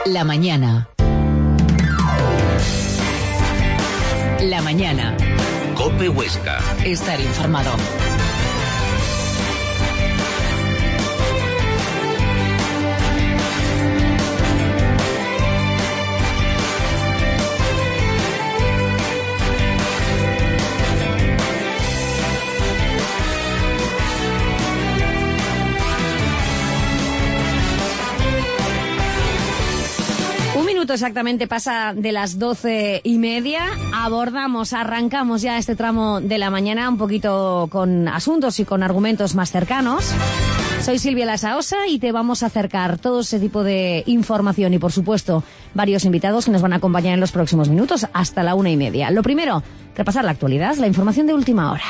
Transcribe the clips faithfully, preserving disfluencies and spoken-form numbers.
La mañana. La mañana. COPE Huesca. Estar informado. Exactamente pasa de las doce y media. Abordamos, arrancamos ya este tramo de la mañana un poquito con asuntos y con argumentos más cercanos. Soy Silvia Lasaosa y te vamos a acercar todo ese tipo de información y, por supuesto, varios invitados que nos van a acompañar en los próximos minutos hasta la una y media. Lo primero, repasar la actualidad, la información de última hora.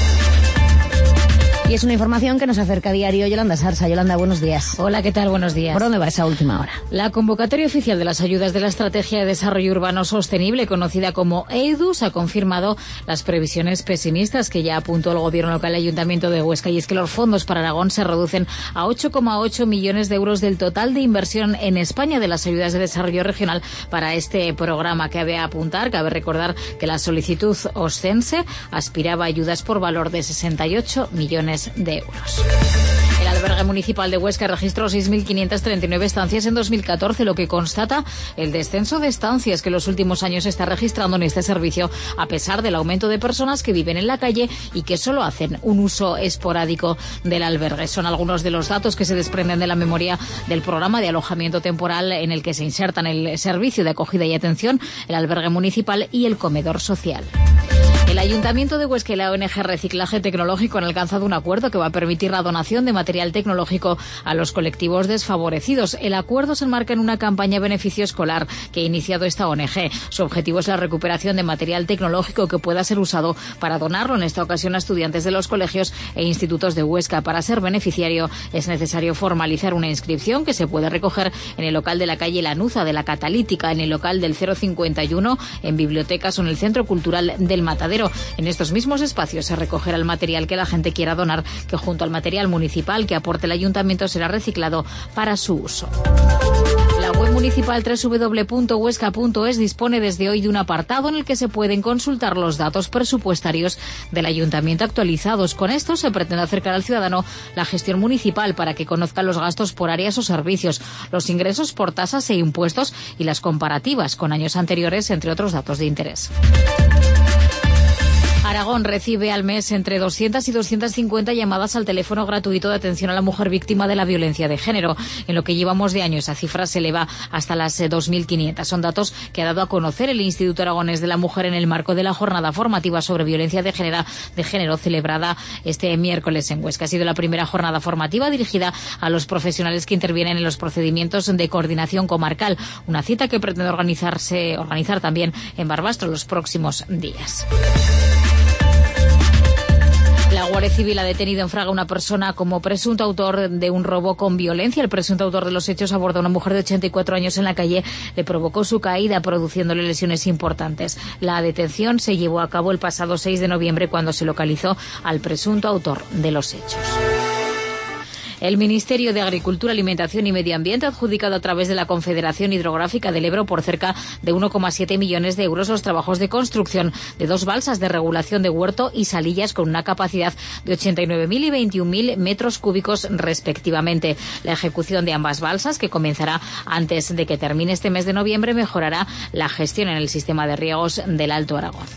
Y es una información que nos acerca a diario Yolanda Sarsa. Yolanda, buenos días. Hola, ¿qué tal? Buenos días. ¿Por dónde va esa última hora? La convocatoria oficial de las ayudas de la Estrategia de Desarrollo Urbano Sostenible, conocida como EIDUS, ha confirmado las previsiones pesimistas que ya apuntó el Gobierno local y Ayuntamiento de Huesca, y es que los fondos para Aragón se reducen a ocho coma ocho millones de euros del total de inversión en España de las ayudas de desarrollo regional para este programa. Cabe apuntar, cabe recordar que la solicitud oscense aspiraba a ayudas por valor de sesenta y ocho millones de euros. El albergue municipal de Huesca registró seis mil quinientas treinta y nueve estancias en dos mil catorce, lo que constata el descenso de estancias que en los últimos años se está registrando en este servicio, a pesar del aumento de personas que viven en la calle y que solo hacen un uso esporádico del albergue. Son algunos de los datos que se desprenden de la memoria del programa de alojamiento temporal en el que se insertan el servicio de acogida y atención, el albergue municipal y el comedor social. El Ayuntamiento de Huesca y la O N G Reciclaje Tecnológico han alcanzado un acuerdo que va a permitir la donación de material tecnológico a los colectivos desfavorecidos. El acuerdo se enmarca en una campaña beneficio escolar que ha iniciado esta O N G. Su objetivo es la recuperación de material tecnológico que pueda ser usado para donarlo, en esta ocasión a estudiantes de los colegios e institutos de Huesca. Para ser beneficiario es necesario formalizar una inscripción que se puede recoger en el local de la calle Lanuza de la Catalítica, en el local del cero cincuenta y uno, en bibliotecas o en el Centro Cultural del Matadero. En estos mismos espacios se recogerá el material que la gente quiera donar, que junto al material municipal que aporte el ayuntamiento será reciclado para su uso. La web municipal doble u doble u doble u punto huesca punto es dispone desde hoy de un apartado en el que se pueden consultar los datos presupuestarios del ayuntamiento actualizados. Con esto se pretende acercar al ciudadano la gestión municipal para que conozca los gastos por áreas o servicios, los ingresos por tasas e impuestos y las comparativas con años anteriores, entre otros datos de interés. Aragón recibe al mes entre doscientas y doscientas cincuenta llamadas al teléfono gratuito de atención a la mujer víctima de la violencia de género. En lo que llevamos de año, esa cifra se eleva hasta las dos mil quinientas. Son datos que ha dado a conocer el Instituto Aragonés de la Mujer en el marco de la jornada formativa sobre violencia de género, de género celebrada este miércoles en Huesca. Ha sido la primera jornada formativa dirigida a los profesionales que intervienen en los procedimientos de coordinación comarcal. Una cita que pretende organizarse, organizar también en Barbastro los próximos días. La Guardia Civil ha detenido en Fraga a una persona como presunto autor de un robo con violencia. El presunto autor de los hechos abordó a una mujer de ochenta y cuatro años en la calle, le provocó su caída, produciéndole lesiones importantes. La detención se llevó a cabo el pasado seis de noviembre, cuando se localizó al presunto autor de los hechos. El Ministerio de Agricultura, Alimentación y Medio Ambiente ha adjudicado a través de la Confederación Hidrográfica del Ebro por cerca de uno coma siete millones de euros los trabajos de construcción de dos balsas de regulación de huerto y salillas con una capacidad de ochenta y nueve mil y veintiún mil metros cúbicos respectivamente. La ejecución de ambas balsas, que comenzará antes de que termine este mes de noviembre, mejorará la gestión en el sistema de riegos del Alto Aragón.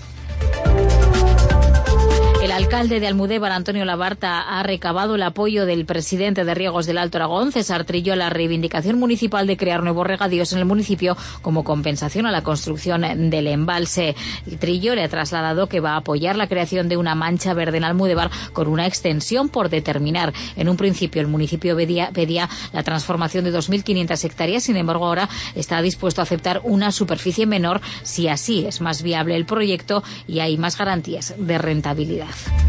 El alcalde de Almudévar, Antonio Labarta, ha recabado el apoyo del presidente de Riegos del Alto Aragón, César Trillo, a la reivindicación municipal de crear nuevos regadíos en el municipio como compensación a la construcción del embalse. Trillo le ha trasladado que va a apoyar la creación de una mancha verde en Almudévar con una extensión por determinar. En un principio el municipio pedía, pedía la transformación de dos mil quinientas hectáreas, sin embargo ahora está dispuesto a aceptar una superficie menor si así es más viable el proyecto y hay más garantías de rentabilidad.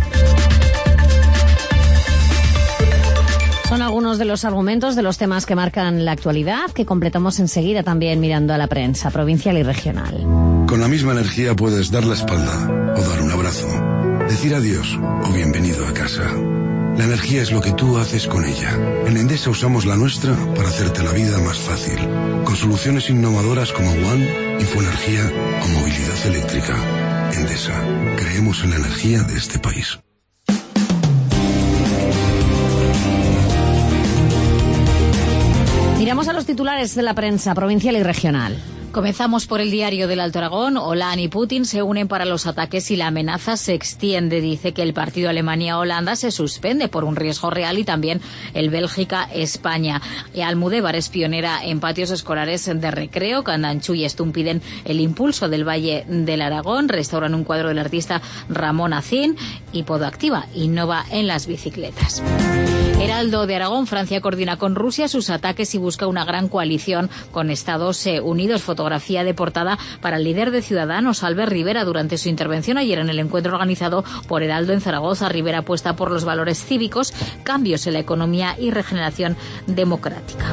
Son algunos de los argumentos de los temas que marcan la actualidad, que completamos enseguida también mirando a la prensa provincial y regional. Con la misma energía puedes dar la espalda o dar un abrazo, decir adiós o bienvenido a casa. La energía es lo que tú haces con ella. En Endesa usamos la nuestra para hacerte la vida más fácil. Con soluciones innovadoras como One, Infoenergía o movilidad eléctrica. Endesa. Creemos en la energía de este país. Miramos a los titulares de la prensa provincial y regional. Comenzamos por el diario del Alto Aragón. Hollande y Putin se unen para los ataques y la amenaza se extiende. Dice que el partido Alemania-Holanda se suspende por un riesgo real y también el Bélgica-España. Y Almudévar es pionera en patios escolares de recreo. Candanchú y Estún piden el impulso del Valle del Aragón. Restauran un cuadro del artista Ramón Acín. Y Podoactiva innova en las bicicletas. Heraldo de Aragón. Francia coordina con Rusia sus ataques y busca una gran coalición con Estados Unidos. Fotografía de portada para el líder de Ciudadanos, Albert Rivera, durante su intervención ayer en el encuentro organizado por Heraldo en Zaragoza. Rivera apuesta por los valores cívicos, cambios en la economía y regeneración democrática.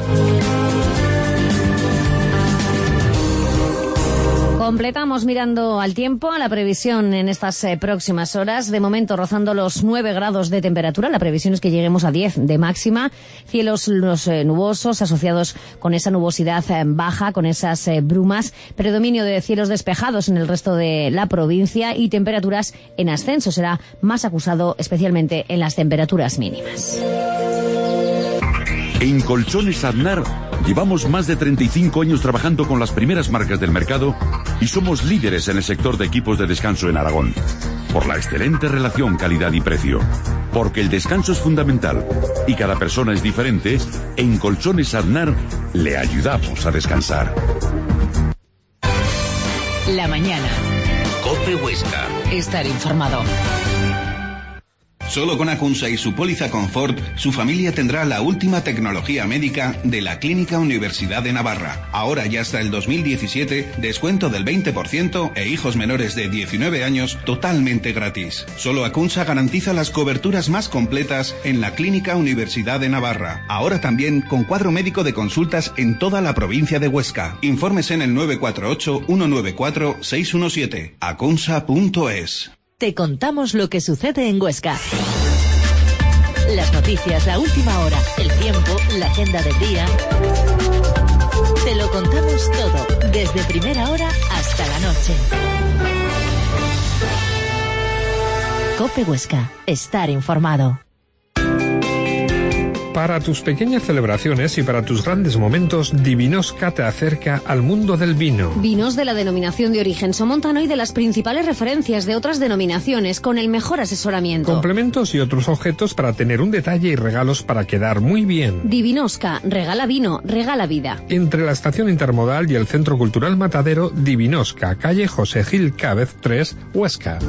Completamos mirando al tiempo, a la previsión en estas eh, próximas horas. De momento rozando los nueve grados de temperatura. La previsión es que lleguemos a diez de máxima. Cielos los, eh, nubosos asociados con esa nubosidad eh, baja, con esas eh, brumas. Predominio de cielos despejados en el resto de la provincia y temperaturas en ascenso. Será más acusado especialmente en las temperaturas mínimas. En Colchones Aznar llevamos más de treinta y cinco años trabajando con las primeras marcas del mercado y somos líderes en el sector de equipos de descanso en Aragón. Por la excelente relación calidad y precio. Porque el descanso es fundamental y cada persona es diferente, en Colchones Aznar le ayudamos a descansar. La mañana. COPE Huesca. Estar informado. Solo con Acunsa y su póliza Confort, su familia tendrá la última tecnología médica de la Clínica Universidad de Navarra. Ahora y hasta el dos mil diecisiete, descuento del veinte por ciento e hijos menores de diecinueve años totalmente gratis. Solo Acunsa garantiza las coberturas más completas en la Clínica Universidad de Navarra. Ahora también con cuadro médico de consultas en toda la provincia de Huesca. Informes en el nueve cuatro ocho, uno nueve cuatro, seis uno siete. acunsa punto es. Te contamos lo que sucede en Huesca. Las noticias, la última hora, el tiempo, la agenda del día. Te lo contamos todo, desde primera hora hasta la noche. COPE Huesca. Estar informado. Para tus pequeñas celebraciones y para tus grandes momentos, Divinosca te acerca al mundo del vino. Vinos de la denominación de origen somontano y de las principales referencias de otras denominaciones, con el mejor asesoramiento. Complementos y otros objetos para tener un detalle y regalos para quedar muy bien. Divinosca, regala vino, regala vida. Entre la estación intermodal y el Centro Cultural Matadero, Divinosca, calle José Gil Cábez tres, Huesca.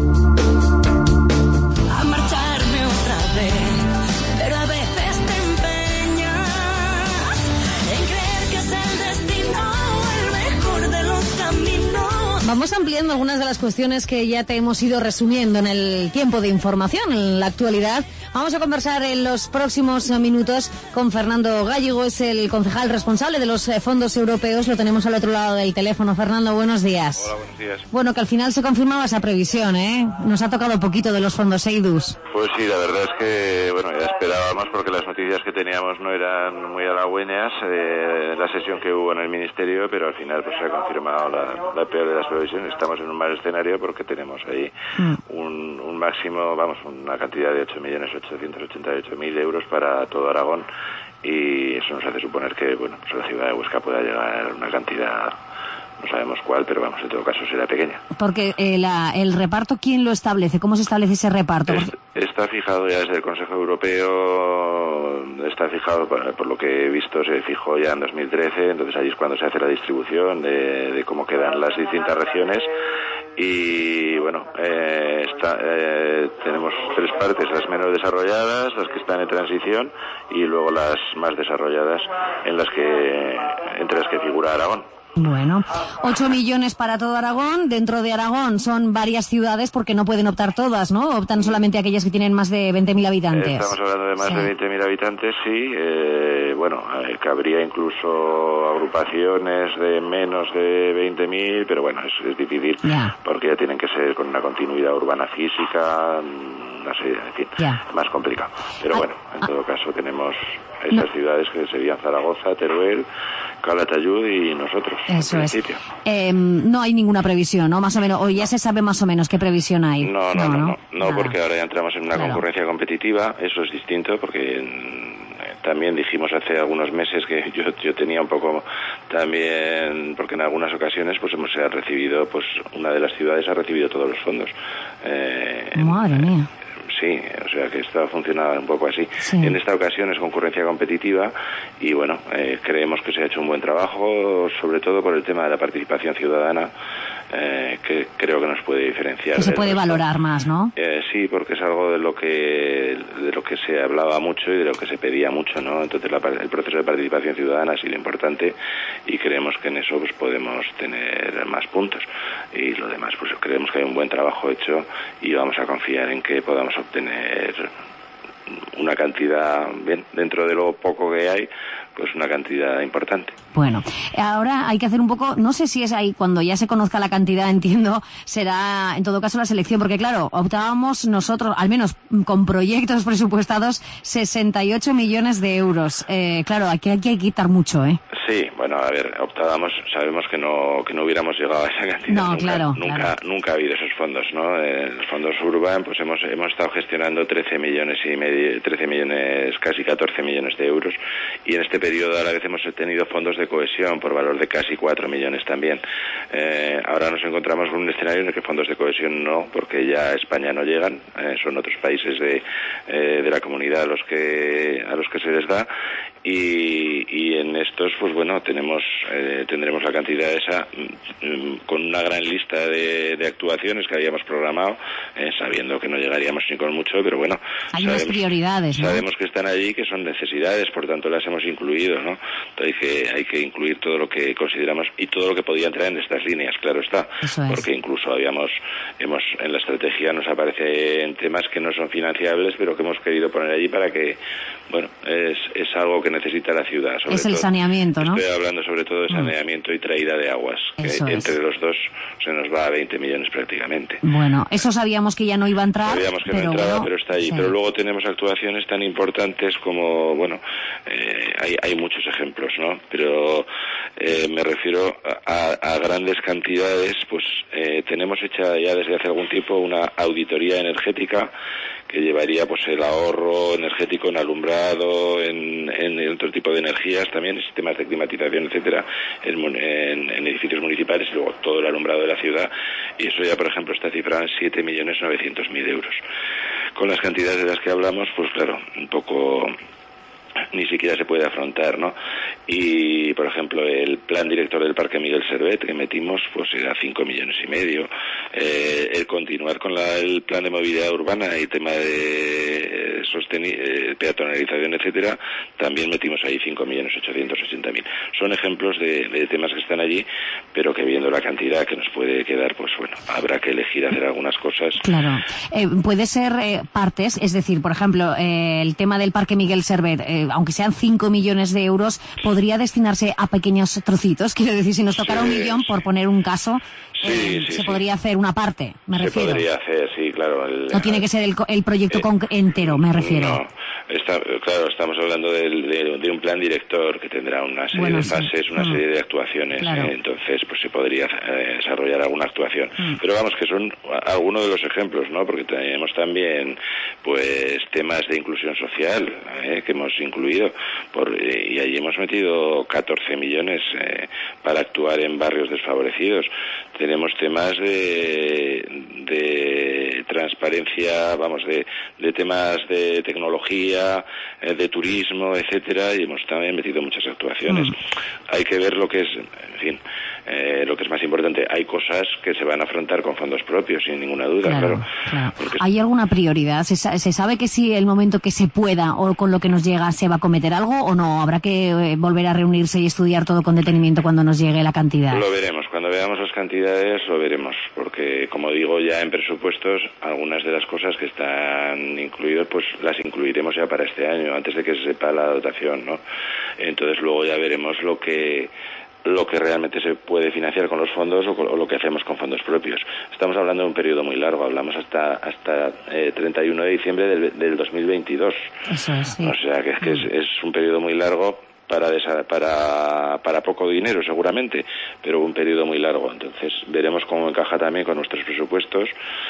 Vamos ampliando algunas de las cuestiones que ya te hemos ido resumiendo en el tiempo de información, en la actualidad. Vamos a conversar en los próximos minutos con Fernando Gallego, es el concejal responsable de los fondos europeos. Lo tenemos al otro lado del teléfono. Fernando, buenos días. Hola, buenos días. Bueno, que al final se confirmaba esa previsión, ¿eh? Nos ha tocado poquito de los fondos EIDUS. Pues sí, la verdad es que, bueno, ya esperábamos porque las noticias que teníamos no eran muy halagüeñas eh, la sesión que hubo en el Ministerio, pero al final pues se ha confirmado la, la peor de las previsiones. Estamos en un mal escenario porque tenemos ahí mm. un, un máximo, vamos, una cantidad de ocho millones ochocientos ochenta y ocho mil euros para todo Aragón, y eso nos hace suponer que, bueno, pues la ciudad de Huesca pueda llegar a una cantidad, no sabemos cuál, pero vamos, en todo caso será pequeña. Porque eh, la, el reparto, ¿quién lo establece? ¿Cómo se establece ese reparto? Es, está fijado ya desde el Consejo Europeo, está fijado, por, por lo que he visto, se fijó ya en dos mil trece, entonces ahí es cuando se hace la distribución de, de cómo quedan las distintas regiones. Y bueno, eh, está, eh, tenemos tres partes, las menos desarrolladas, las que están en transición, y luego las más desarrolladas, en las que entre las que figura Aragón. Bueno, ocho millones para todo Aragón. Dentro de Aragón son varias ciudades porque no pueden optar todas, ¿no? Optan solamente aquellas que tienen más de veinte mil habitantes. Estamos hablando de más sí. de veinte mil habitantes, sí. Eh, bueno, eh, cabría incluso agrupaciones de menos de veinte mil, pero bueno, es, es difícil yeah. porque ya tienen que ser con una continuidad urbana física. una serie, en fin, yeah. más complicado. Pero ah, bueno, en ah, todo caso tenemos esas no. ciudades que serían Zaragoza, Teruel, Calatayud y nosotros. Eso es. Eh, no hay ninguna previsión, ¿no? Más o menos, o ya se sabe más o menos qué previsión hay. No, no, no, no, no, no porque ahora ya entramos en una claro. concurrencia competitiva, eso es distinto, porque en, también dijimos hace algunos meses que yo, yo tenía un poco también, porque en algunas ocasiones pues hemos recibido, pues una de las ciudades ha recibido todos los fondos. Eh, Madre en, mía. Sí, o sea que esto funciona un poco así. Sí. En esta ocasión es concurrencia competitiva y bueno, eh, creemos que se ha hecho un buen trabajo, sobre todo por el tema de la participación ciudadana, eh, que creo que nos puede diferenciar. Que se puede resto. valorar más, ¿no? Eh, sí, porque es algo de lo que de lo que se hablaba mucho y de lo que se pedía mucho, ¿no? Entonces la, el proceso de participación ciudadana ha sido importante y creemos que en eso pues podemos tener más puntos. Y lo demás, pues creemos que hay un buen trabajo hecho y vamos a confiar en que podamos obtener una cantidad, bien, dentro de lo poco que hay, pues una cantidad importante. Bueno, ahora hay que hacer un poco, no sé si es ahí, cuando ya se conozca la cantidad, entiendo, será en todo caso la selección, porque claro, optábamos nosotros, al menos con proyectos presupuestados, sesenta y ocho millones de euros. Eh, claro, aquí, aquí hay que quitar mucho, ¿eh? Sí, bueno, a ver, optábamos, sabemos que no que no hubiéramos llegado a esa cantidad. No, nunca, claro, nunca, claro. nunca ha habido esos fondos, ¿no? En los fondos Urban, pues hemos hemos estado gestionando trece millones y medio, trece millones, casi catorce millones de euros, y en este periodo a la vez hemos tenido fondos de cohesión por valor de casi cuatro millones también. Eh, ahora nos encontramos con un escenario en el que fondos de cohesión no, porque ya a España no llegan, eh, son otros países de eh, de la comunidad a los que a los que se les da. Y, y en estos, pues bueno, tenemos eh, tendremos la cantidad esa mm, con una gran lista de, de actuaciones que habíamos programado, eh, sabiendo que no llegaríamos ni con mucho, pero bueno, hay unas prioridades, ¿no? Sabemos que están allí, que son necesidades, por tanto las hemos incluido, ¿no? Entonces hay que, hay que incluir todo lo que consideramos y todo lo que podía entrar en estas líneas, claro está, Eso es. Porque incluso habíamos, hemos en la estrategia nos aparecen temas que no son financiables, pero que hemos querido poner allí para que, bueno, es, es algo que necesita la ciudad. Sobre es el todo. saneamiento, ¿no? Estoy hablando sobre todo de saneamiento mm. y traída de aguas, que Eso entre es. los dos se nos va a veinte millones prácticamente. Bueno, eso sabíamos que ya no iba a entrar. Sabíamos que pero no entraba, bueno, pero está allí. Sí. Pero luego tenemos actuaciones tan importantes como, bueno, eh, hay, hay muchos ejemplos, ¿no? Pero eh, me refiero a, a grandes cantidades, pues eh, tenemos hecha ya desde hace algún tiempo una auditoría energética que llevaría pues el ahorro energético en alumbrado, en, en otro tipo de energías también, en sistemas de climatización, etcétera, en, en, en edificios municipales y luego todo el alumbrado de la ciudad, y eso ya por ejemplo está cifrado en siete millones novecientos mil euros. Con las cantidades de las que hablamos, pues claro, un poco ni siquiera se puede afrontar, ¿no? Y, por ejemplo, el plan director del Parque Miguel Servet que metimos, pues era cinco millones y medio. Eh, el continuar con la, el plan de movilidad urbana y tema de sosteni- eh, peatonalización, etcétera, también metimos ahí cinco millones ochocientos ochenta mil. Son ejemplos de, de temas que están allí, pero que viendo la cantidad que nos puede quedar, pues bueno, habrá que elegir hacer algunas cosas. Claro. Eh, puede ser eh, partes, es decir, por ejemplo, eh, el tema del Parque Miguel Servet, eh, aunque sean cinco millones de euros, podría destinarse a pequeños trocitos. Quiero decir, si nos tocara sí, un millón, por poner un caso, sí, eh, sí, se sí. podría hacer una parte, me se refiero. Se podría hacer, sí, claro. El, no tiene que ser el, el proyecto eh, con, entero, me refiero. No, está, claro, estamos hablando de, de, de un plan director que tendrá una serie bueno, de sí. fases, una mm. serie de actuaciones, claro. eh, entonces pues se podría eh, desarrollar alguna actuación. Mm. Pero vamos, que son algunos de los ejemplos, ¿no? Porque tenemos también pues temas de inclusión social eh, que hemos incluido por, eh, y allí hemos metido catorce millones eh, para actuar en barrios desfavorecidos. Tenemos temas de, de transparencia, vamos, de, de temas de tecnología, eh, de turismo, etcétera, y hemos también metido muchas actuaciones. Mm. Hay que ver lo que es, en fin, eh, lo que es más importante. Hay cosas que se van a afrontar con fondos propios, sin ninguna duda, claro. claro. claro. Porque... ¿Hay alguna prioridad? ¿Se, ¿Se sabe que si el momento que se pueda o con lo que nos llega se va a cometer algo o no? ¿Habrá que eh, volver a reunirse y estudiar todo con detenimiento cuando nos llegue la cantidad? Lo veremos. Cuando veamos las cantidades lo veremos, porque como digo, ya en presupuestos algunas de las cosas que están incluidas pues las incluiremos ya para este año, antes de que se sepa la dotación, ¿no? Entonces luego ya veremos lo que lo que realmente se puede financiar con los fondos o, con, o lo que hacemos con fondos propios. Estamos hablando de un periodo muy largo, hablamos hasta hasta eh, treinta y uno de diciembre del, del dos mil veintidós. Eso es, sí. O sea que es que es, es un periodo muy largo para desa, para para poco dinero seguramente, pero un periodo muy largo. Entonces veremos cómo encaja también con nuestros presupuestos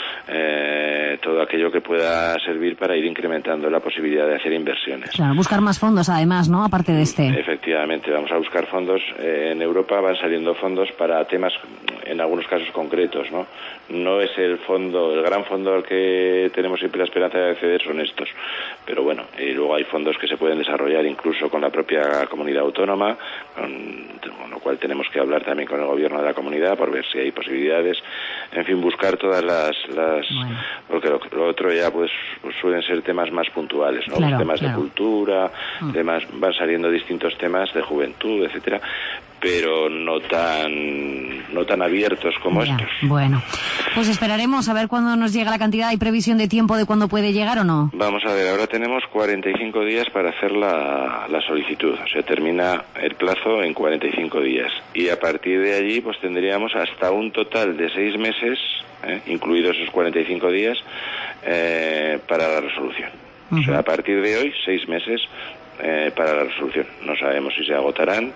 eh, todo aquello que pueda servir para ir incrementando la posibilidad de hacer inversiones. Claro, buscar más fondos además, ¿no? Aparte de este. Efectivamente, vamos a buscar fondos. Eh, en Europa van saliendo fondos para temas, en algunos casos concretos, ¿no? No es el fondo, el gran fondo al que tenemos siempre la esperanza de acceder son estos, pero bueno, y luego hay fondos que se pueden desarrollar incluso con la propia comunidad autónoma, con, con lo cual tenemos que hablar también con el gobierno de la comunidad por ver si hay posibilidades, en fin, buscar todas las, las bueno. porque lo, lo otro ya pues, pues suelen ser temas más puntuales, ¿no? Claro, temas claro. de cultura, mm. temas, van saliendo distintos temas de juventud, etcétera, pero no tan no tan abiertos como ya. estos. Bueno, pues esperaremos a ver cuándo nos llega la cantidad. ¿Hay previsión de tiempo de cuándo puede llegar o no? Vamos a ver, ahora tenemos cuarenta y cinco días para hacer la, la solicitud, o sea, termina el plazo en cuarenta y cinco días, y a partir de allí pues tendríamos hasta un total de seis meses, eh, incluidos esos cuarenta y cinco días, eh, para la resolución. Uh-huh. O sea, a partir de hoy, seis meses eh, para la resolución. No sabemos si se agotarán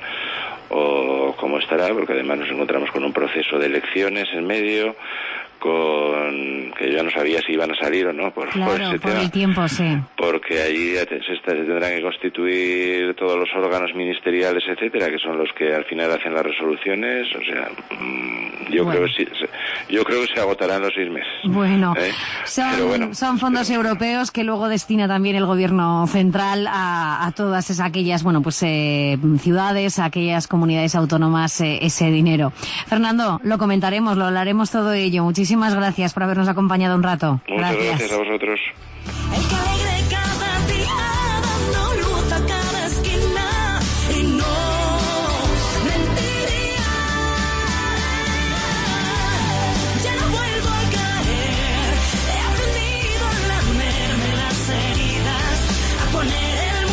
o cómo estará, porque además nos encontramos con un proceso de elecciones en medio, con que yo ya no sabía si iban a salir o no por, claro, por ese por tema, el tiempo, sí. porque allí se, se tendrán que constituir todos los órganos ministeriales, etcétera, que son los que al final hacen las resoluciones. O sea, yo bueno. creo que sí, yo creo que se agotarán los seis meses. Bueno, ¿eh? son, pero bueno, son fondos pero... europeos que luego destina también el gobierno central a, a todas esas, aquellas, bueno, pues eh, ciudades, a aquellas comunidades autónomas, eh, ese dinero. Fernando, lo comentaremos, lo hablaremos todo ello. Muchísimas Muchísimas gracias por habernos acompañado un rato. Muchas gracias, gracias a vosotros. El que alegre cada día, dando luz a cada esquina, y no mentiría. Ya no vuelvo a caer, he aprendido a lamerme las heridas, a poner el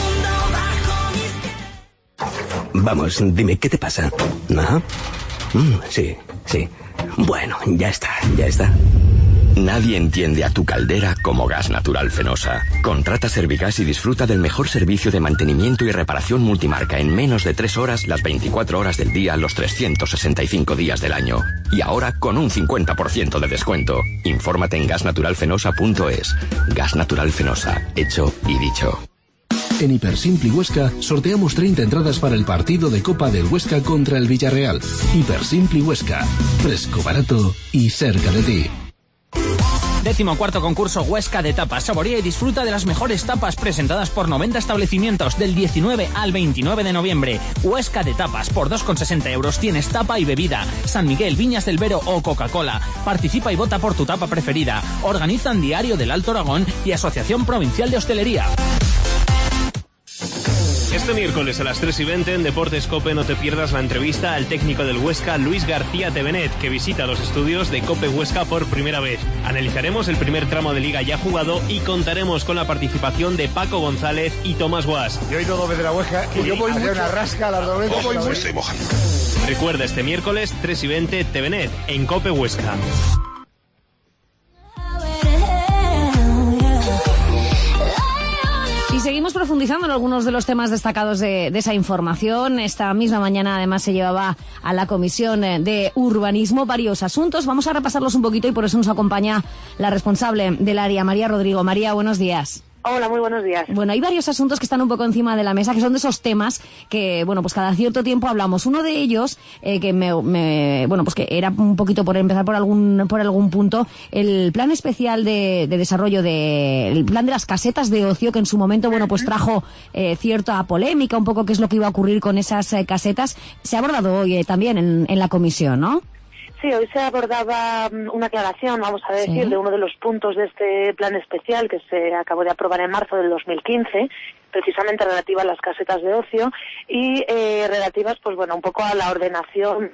mundo bajo mis pies. Vamos, dime, ¿qué te pasa? ¿No? Mm, sí, sí. Bueno, ya está, ya está. Nadie entiende a tu caldera como Gas Natural Fenosa. Contrata Servigas y disfruta del mejor servicio de mantenimiento y reparación multimarca en menos de tres horas, las veinticuatro horas del día, los trescientos sesenta y cinco días del año. Y ahora con un cincuenta por ciento de descuento. Infórmate en gas natural fenosa punto es. Gas Natural Fenosa, hecho y dicho. En Hipersimpli Huesca sorteamos treinta entradas para el partido de Copa del Huesca contra el Villarreal. Hipersimpli Huesca, fresco, barato y cerca de ti. Décimo cuarto concurso Huesca de Tapas. Saborea y disfruta de las mejores tapas presentadas por noventa establecimientos del diecinueve al veintinueve de noviembre. Huesca de Tapas, por dos con sesenta euros tienes tapa y bebida. San Miguel, Viñas del Vero o Coca-Cola. Participa y vota por tu tapa preferida. Organizan Diario del Alto Aragón y Asociación Provincial de Hostelería. Este miércoles a las tres y veinte en Deportes COPE no te pierdas la entrevista al técnico del Huesca, Luis García Tevenet, que visita los estudios de COPE Huesca por primera vez. Analizaremos el primer tramo de liga ya jugado y contaremos con la participación de Paco González y Tomás Guas. Yo he ido dos veces a Huesca y yo voy mucho. Una rasca a las dos veces. Oh, me estoy mojando. Recuerda este miércoles tres y veinte Tevenet en COPE Huesca. Y seguimos profundizando en algunos de los temas destacados de, de esa información. Esta misma mañana además se llevaba a la Comisión de Urbanismo varios asuntos. Vamos a repasarlos un poquito y por eso nos acompaña la responsable del área, María Rodrigo. María, buenos días. Hola, muy buenos días. Bueno, hay varios asuntos que están un poco encima de la mesa, que son de esos temas que, bueno, pues cada cierto tiempo hablamos. Uno de ellos, eh, que me, me, bueno, pues que era un poquito por empezar por algún, por algún punto, el plan especial de, de desarrollo de, el plan de las casetas de ocio, que en su momento, bueno, pues trajo eh, cierta polémica, un poco qué es lo que iba a ocurrir con esas eh, casetas. Se ha abordado hoy eh, también en, en la comisión, ¿no? Sí, hoy se abordaba una aclaración, vamos a decir, ¿sí?, de uno de los puntos de este plan especial que se acabó de aprobar en marzo del dos mil quince, precisamente relativa a las casetas de ocio y eh, relativas, pues bueno, un poco a la ordenación de esas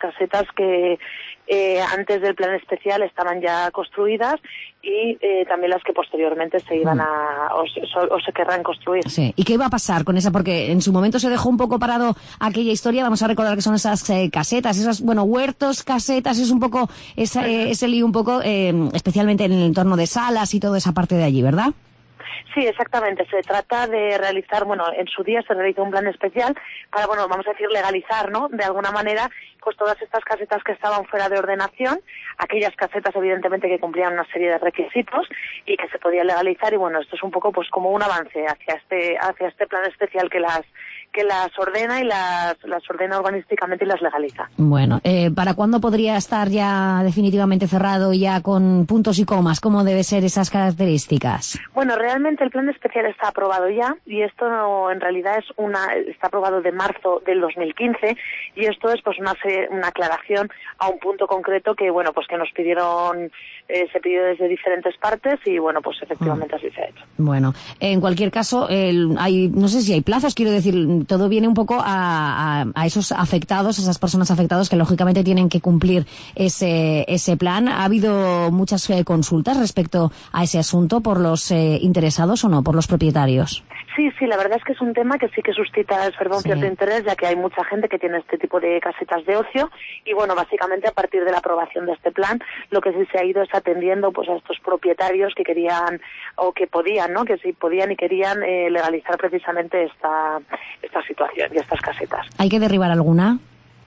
casetas que eh, antes del plan especial estaban ya construidas y eh, también las que posteriormente se iban a o se, o se querrán construir. Sí. ¿Y qué iba a pasar con esa? Porque en su momento se dejó un poco parado aquella historia. Vamos a recordar que son esas eh, casetas, esas, bueno, huertos, casetas, es un poco esa, eh, ese lío un poco, eh, especialmente en el entorno de Salas y toda esa parte de allí, ¿verdad? Sí, exactamente. Se trata de realizar, bueno, en su día se realizó un plan especial para, bueno, vamos a decir, legalizar, ¿no? De alguna manera, pues todas estas casetas que estaban fuera de ordenación, aquellas casetas evidentemente que cumplían una serie de requisitos y que se podían legalizar, y bueno, esto es un poco pues como un avance hacia este, hacia este plan especial que las que las ordena y las, las ordena urbanísticamente y las legaliza. Bueno, eh, ¿para cuándo podría estar ya definitivamente cerrado y ya con puntos y comas? ¿Cómo debe ser esas características? Bueno, realmente el plan especial está aprobado ya, y esto no, en realidad es una, está aprobado de marzo del dos mil quince, y esto es pues una, una aclaración a un punto concreto que, bueno, pues que nos pidieron, eh, se pidió desde diferentes partes, y bueno, pues efectivamente mm. así se ha hecho. Bueno, en cualquier caso, el, hay, no sé si hay plazos, quiero decir, todo viene un poco a, a, a esos afectados, esas personas afectadas que lógicamente tienen que cumplir ese, ese plan. ¿Ha habido muchas eh, consultas respecto a ese asunto por los eh, interesados o no, por los propietarios? Sí, sí, la verdad es que es un tema que sí que suscita, es verdad, un sí. cierto interés, ya que hay mucha gente que tiene este tipo de casetas de ocio, y bueno, básicamente a partir de la aprobación de este plan, lo que sí se ha ido es atendiendo pues a estos propietarios que querían, o que podían, ¿no?, que sí podían y querían eh, legalizar precisamente esta, esta situación y estas casetas. ¿Hay que derribar alguna?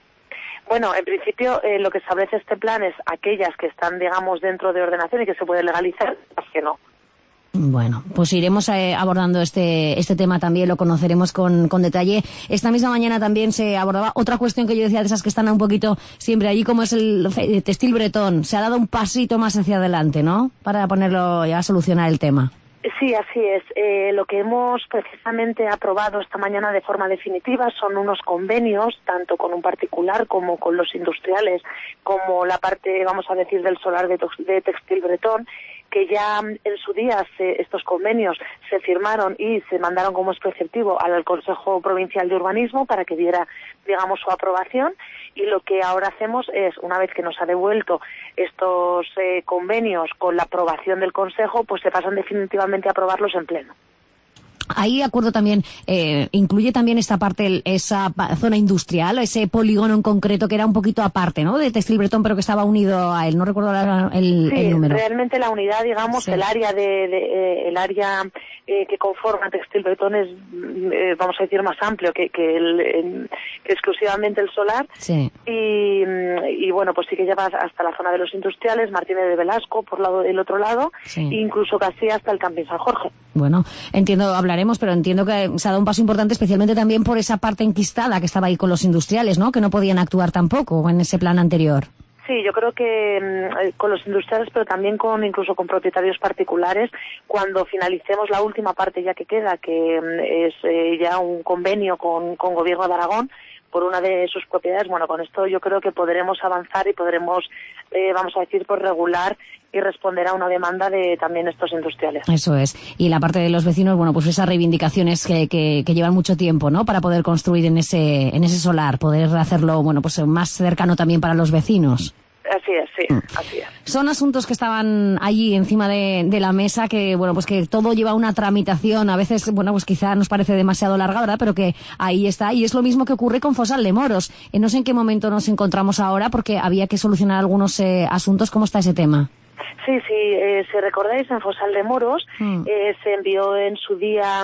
Bueno, en principio eh, lo que establece este plan es aquellas que están, digamos, dentro de ordenación y que se puede legalizar, las que no. Bueno, pues iremos eh, abordando este este tema también, lo conoceremos con, con detalle. Esta misma mañana también se abordaba otra cuestión que yo decía, de esas que están un poquito siempre allí, como es el, el textil bretón. Se ha dado un pasito más hacia adelante, ¿no?, para ponerlo ya a solucionar el tema. Sí, así es. Eh, lo que hemos precisamente aprobado esta mañana de forma definitiva son unos convenios, tanto con un particular como con los industriales, como la parte, vamos a decir, del solar de, de textil bretón, que ya en su día se, estos convenios se firmaron y se mandaron como es preceptivo al Consejo Provincial de Urbanismo para que diera, digamos, su aprobación. Y lo que ahora hacemos es, una vez que nos ha devuelto estos eh, convenios con la aprobación del Consejo, pues se pasan definitivamente a aprobarlos en pleno. Ahí acuerdo también, eh, incluye también esta parte, esa zona industrial, ese polígono en concreto que era un poquito aparte, ¿no?, de textil bretón, pero que estaba unido a él. No recuerdo la, el, sí, el número. Realmente la unidad, digamos, sí. el área de, de eh, el área eh, que conforma textil bretón es, eh, vamos a decir, más amplio que, que, el, el, que exclusivamente el solar. Sí. Y, y bueno, pues sí que lleva hasta la zona de los industriales, Martínez de Velasco por lado del otro lado, sí. e incluso casi hasta el Camping San Jorge. Bueno, entiendo, hablaremos, pero entiendo que se ha dado un paso importante, especialmente también por esa parte enquistada que estaba ahí con los industriales, ¿no?, que no podían actuar tampoco en ese plan anterior. Sí, yo creo que mmm, con los industriales, pero también con incluso con propietarios particulares, cuando finalicemos la última parte ya que queda, que mmm, es eh, ya un convenio con, con Gobierno de Aragón por una de sus propiedades, bueno, con esto yo creo que podremos avanzar y podremos, eh, vamos a decir, pues regular y responder a una demanda de también estos industriales. Eso es. Y la parte de los vecinos, bueno, pues esas reivindicaciones que, que, que llevan mucho tiempo, ¿no?, para poder construir en ese, en ese solar, poder hacerlo, bueno, pues más cercano también para los vecinos. Así es, sí, así es. Son asuntos que estaban allí encima de, de la mesa, que bueno, pues que todo lleva una tramitación, a veces, bueno, pues quizá nos parece demasiado larga, ¿verdad?, pero que ahí está, y es lo mismo que ocurre con Fosal de Moros. Eh, no sé en qué momento nos encontramos ahora, porque había que solucionar algunos eh, asuntos. ¿Cómo está ese tema? Sí, sí, eh, si recordáis, en Fosal de Moros mm. eh, se envió en su día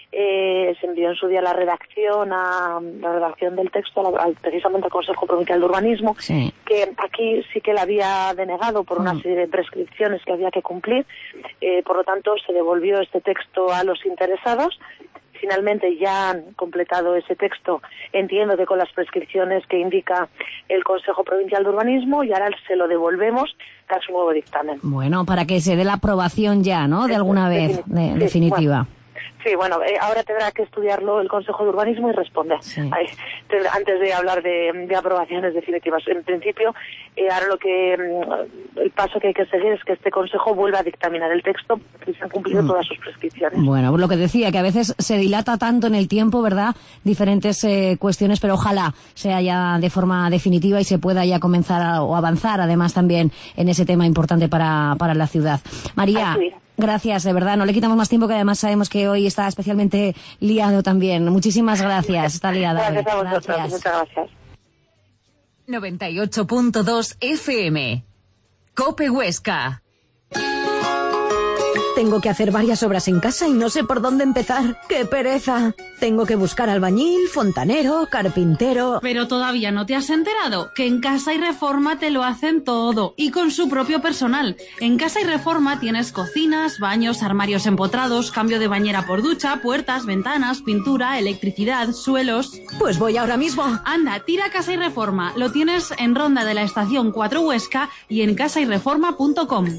eh, se envió en su día la redacción a la redacción del texto al, al, precisamente al Consejo Provincial de Urbanismo, sí. que aquí sí que la había denegado por una mm. serie de prescripciones que había que cumplir, eh, por lo tanto se devolvió este texto a los interesados. Finalmente ya han completado ese texto, entiendo que con las prescripciones que indica el Consejo Provincial de Urbanismo, y ahora se lo devolvemos a su nuevo dictamen. Bueno, para que se dé la aprobación ya, ¿no?, de alguna vez, de, sí, definitiva. Bueno, Sí, bueno, eh, ahora tendrá que estudiarlo el Consejo de Urbanismo y responder. Sí. Ay, te, antes de hablar de, de aprobaciones definitivas. En principio, eh, ahora lo que el paso que hay que seguir es que este Consejo vuelva a dictaminar el texto y se han cumplido mm. todas sus prescripciones. Bueno, lo que decía, que a veces se dilata tanto en el tiempo, ¿verdad? Diferentes eh, cuestiones, pero ojalá sea ya de forma definitiva y se pueda ya comenzar a, o avanzar, además, también en ese tema importante para, para la ciudad. María. Así. Gracias, de verdad. No le quitamos más tiempo, que además sabemos que hoy está especialmente liado también. Muchísimas gracias. Está liada. Gracias a vosotros. Gracias. Muchas gracias. noventa y ocho punto dos F M. COPE Huesca. Tengo que hacer varias obras en casa y no sé por dónde empezar. ¡Qué pereza! Tengo que buscar albañil, fontanero, carpintero... Pero todavía no te has enterado que en Casa y Reforma te lo hacen todo y con su propio personal. En Casa y Reforma tienes cocinas, baños, armarios empotrados, cambio de bañera por ducha, puertas, ventanas, pintura, electricidad, suelos... Pues voy ahora mismo. Anda, tira a Casa y Reforma. Lo tienes en Ronda de la Estación cuatro Huesca y en casa y reforma punto com.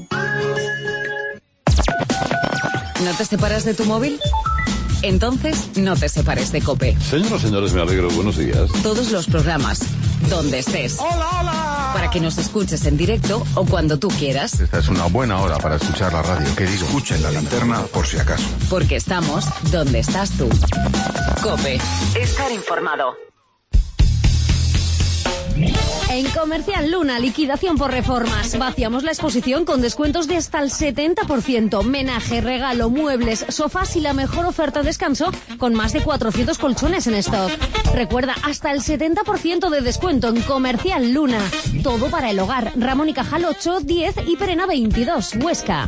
¿No te separas de tu móvil? Entonces, no te separes de COPE. Señoras y señores, me alegro. Buenos días. Todos los programas, donde estés. ¡Hola, hola! Para que nos escuches en directo o cuando tú quieras. Esta es una buena hora para escuchar la radio. ¿Qué digo? Escuchen la linterna por si acaso. Porque estamos donde estás tú. COPE. Estar informado. En Comercial Luna, liquidación por reformas. Vaciamos la exposición con descuentos de hasta el setenta por ciento. Menaje, regalo, muebles, sofás y la mejor oferta de descanso con más de cuatrocientos colchones en stock. Recuerda, hasta el setenta por ciento de descuento en Comercial Luna. Todo para el hogar. Ramón y Cajal ocho, diez y Perena veintidós, Huesca.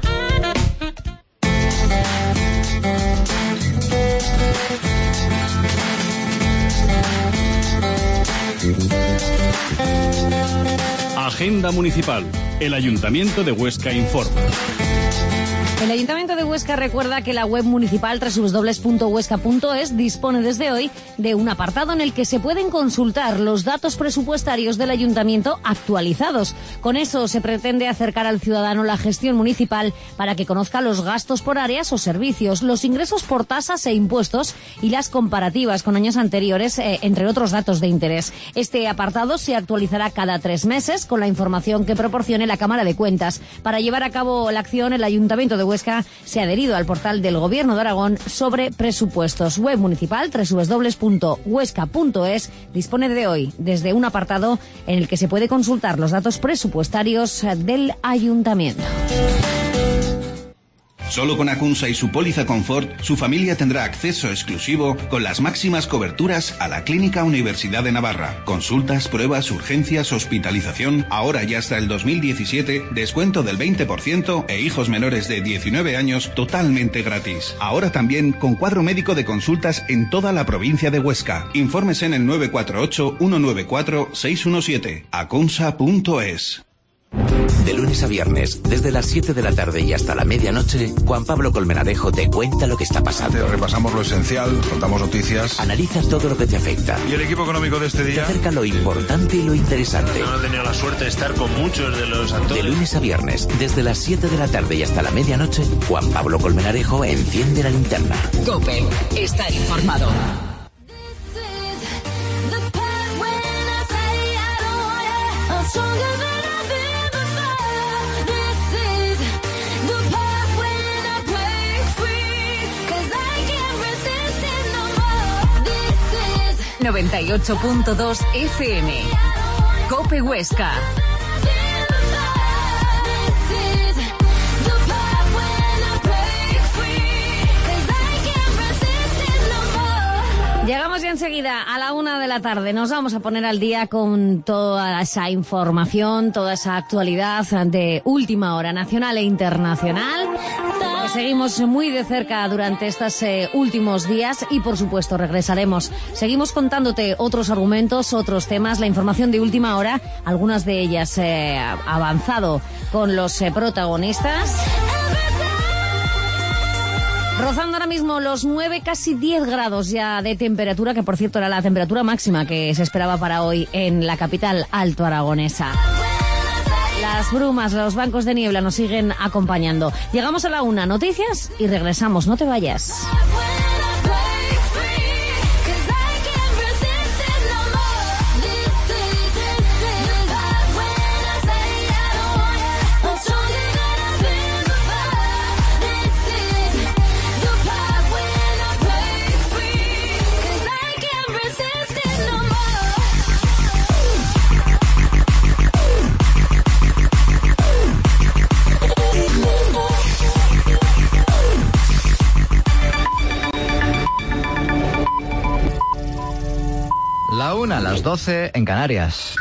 Agenda Municipal. El Ayuntamiento de Huesca informa. El Ayuntamiento de Huesca recuerda que la web municipal doble u doble u doble u punto huesca punto es dispone desde hoy de un apartado en el que se pueden consultar los datos presupuestarios del Ayuntamiento actualizados. Con eso se pretende acercar al ciudadano la gestión municipal para que conozca los gastos por áreas o servicios, los ingresos por tasas e impuestos y las comparativas con años anteriores, eh, entre otros datos de interés. Este apartado se actualizará cada tres meses con la información que proporcione la Cámara de Cuentas. Para llevar a cabo la acción, el Ayuntamiento de Huesca se ha adherido al portal del Gobierno de Aragón sobre presupuestos. Web municipal doble u doble u doble u punto huesca punto es dispone de hoy desde un apartado en el que se puede consultar los datos presupuestarios del Ayuntamiento. Solo con Acunsa y su póliza Confort, su familia tendrá acceso exclusivo con las máximas coberturas a la Clínica Universidad de Navarra. Consultas, pruebas, urgencias, hospitalización, ahora y hasta el dos mil diecisiete, descuento del veinte por ciento e hijos menores de diecinueve años totalmente gratis. Ahora también con cuadro médico de consultas en toda la provincia de Huesca. Infórmese en el nueve cuatro ocho, uno nueve cuatro, seis uno siete. acunsa punto es. De lunes a viernes, desde las siete de la tarde y hasta la medianoche, Juan Pablo Colmenarejo te cuenta lo que está pasando. Te repasamos lo esencial, contamos noticias. Analizas todo lo que te afecta. ¿Y el equipo económico de este día? Te acerca lo importante y lo interesante. Yo no he tenido la suerte de estar con muchos de los actores. De lunes a viernes, desde las siete de la tarde y hasta la medianoche, Juan Pablo Colmenarejo enciende la linterna. COPE. Estar informado. noventa y ocho punto dos F M. COPE Huesca. Llegamos ya enseguida a la una de la tarde. Nos vamos a poner al día con toda esa información, toda esa actualidad de última hora nacional e internacional. Lo seguimos muy de cerca durante estos eh, últimos días y, por supuesto, regresaremos. Seguimos contándote otros argumentos, otros temas, la información de última hora, algunas de ellas eh, avanzado con los eh, protagonistas. Rozando ahora mismo los nueve, casi diez grados ya de temperatura, que por cierto era la temperatura máxima que se esperaba para hoy en la capital alto aragonesa. Las brumas, los bancos de niebla nos siguen acompañando. Llegamos a la una, noticias y regresamos, no te vayas. las doce en Canarias.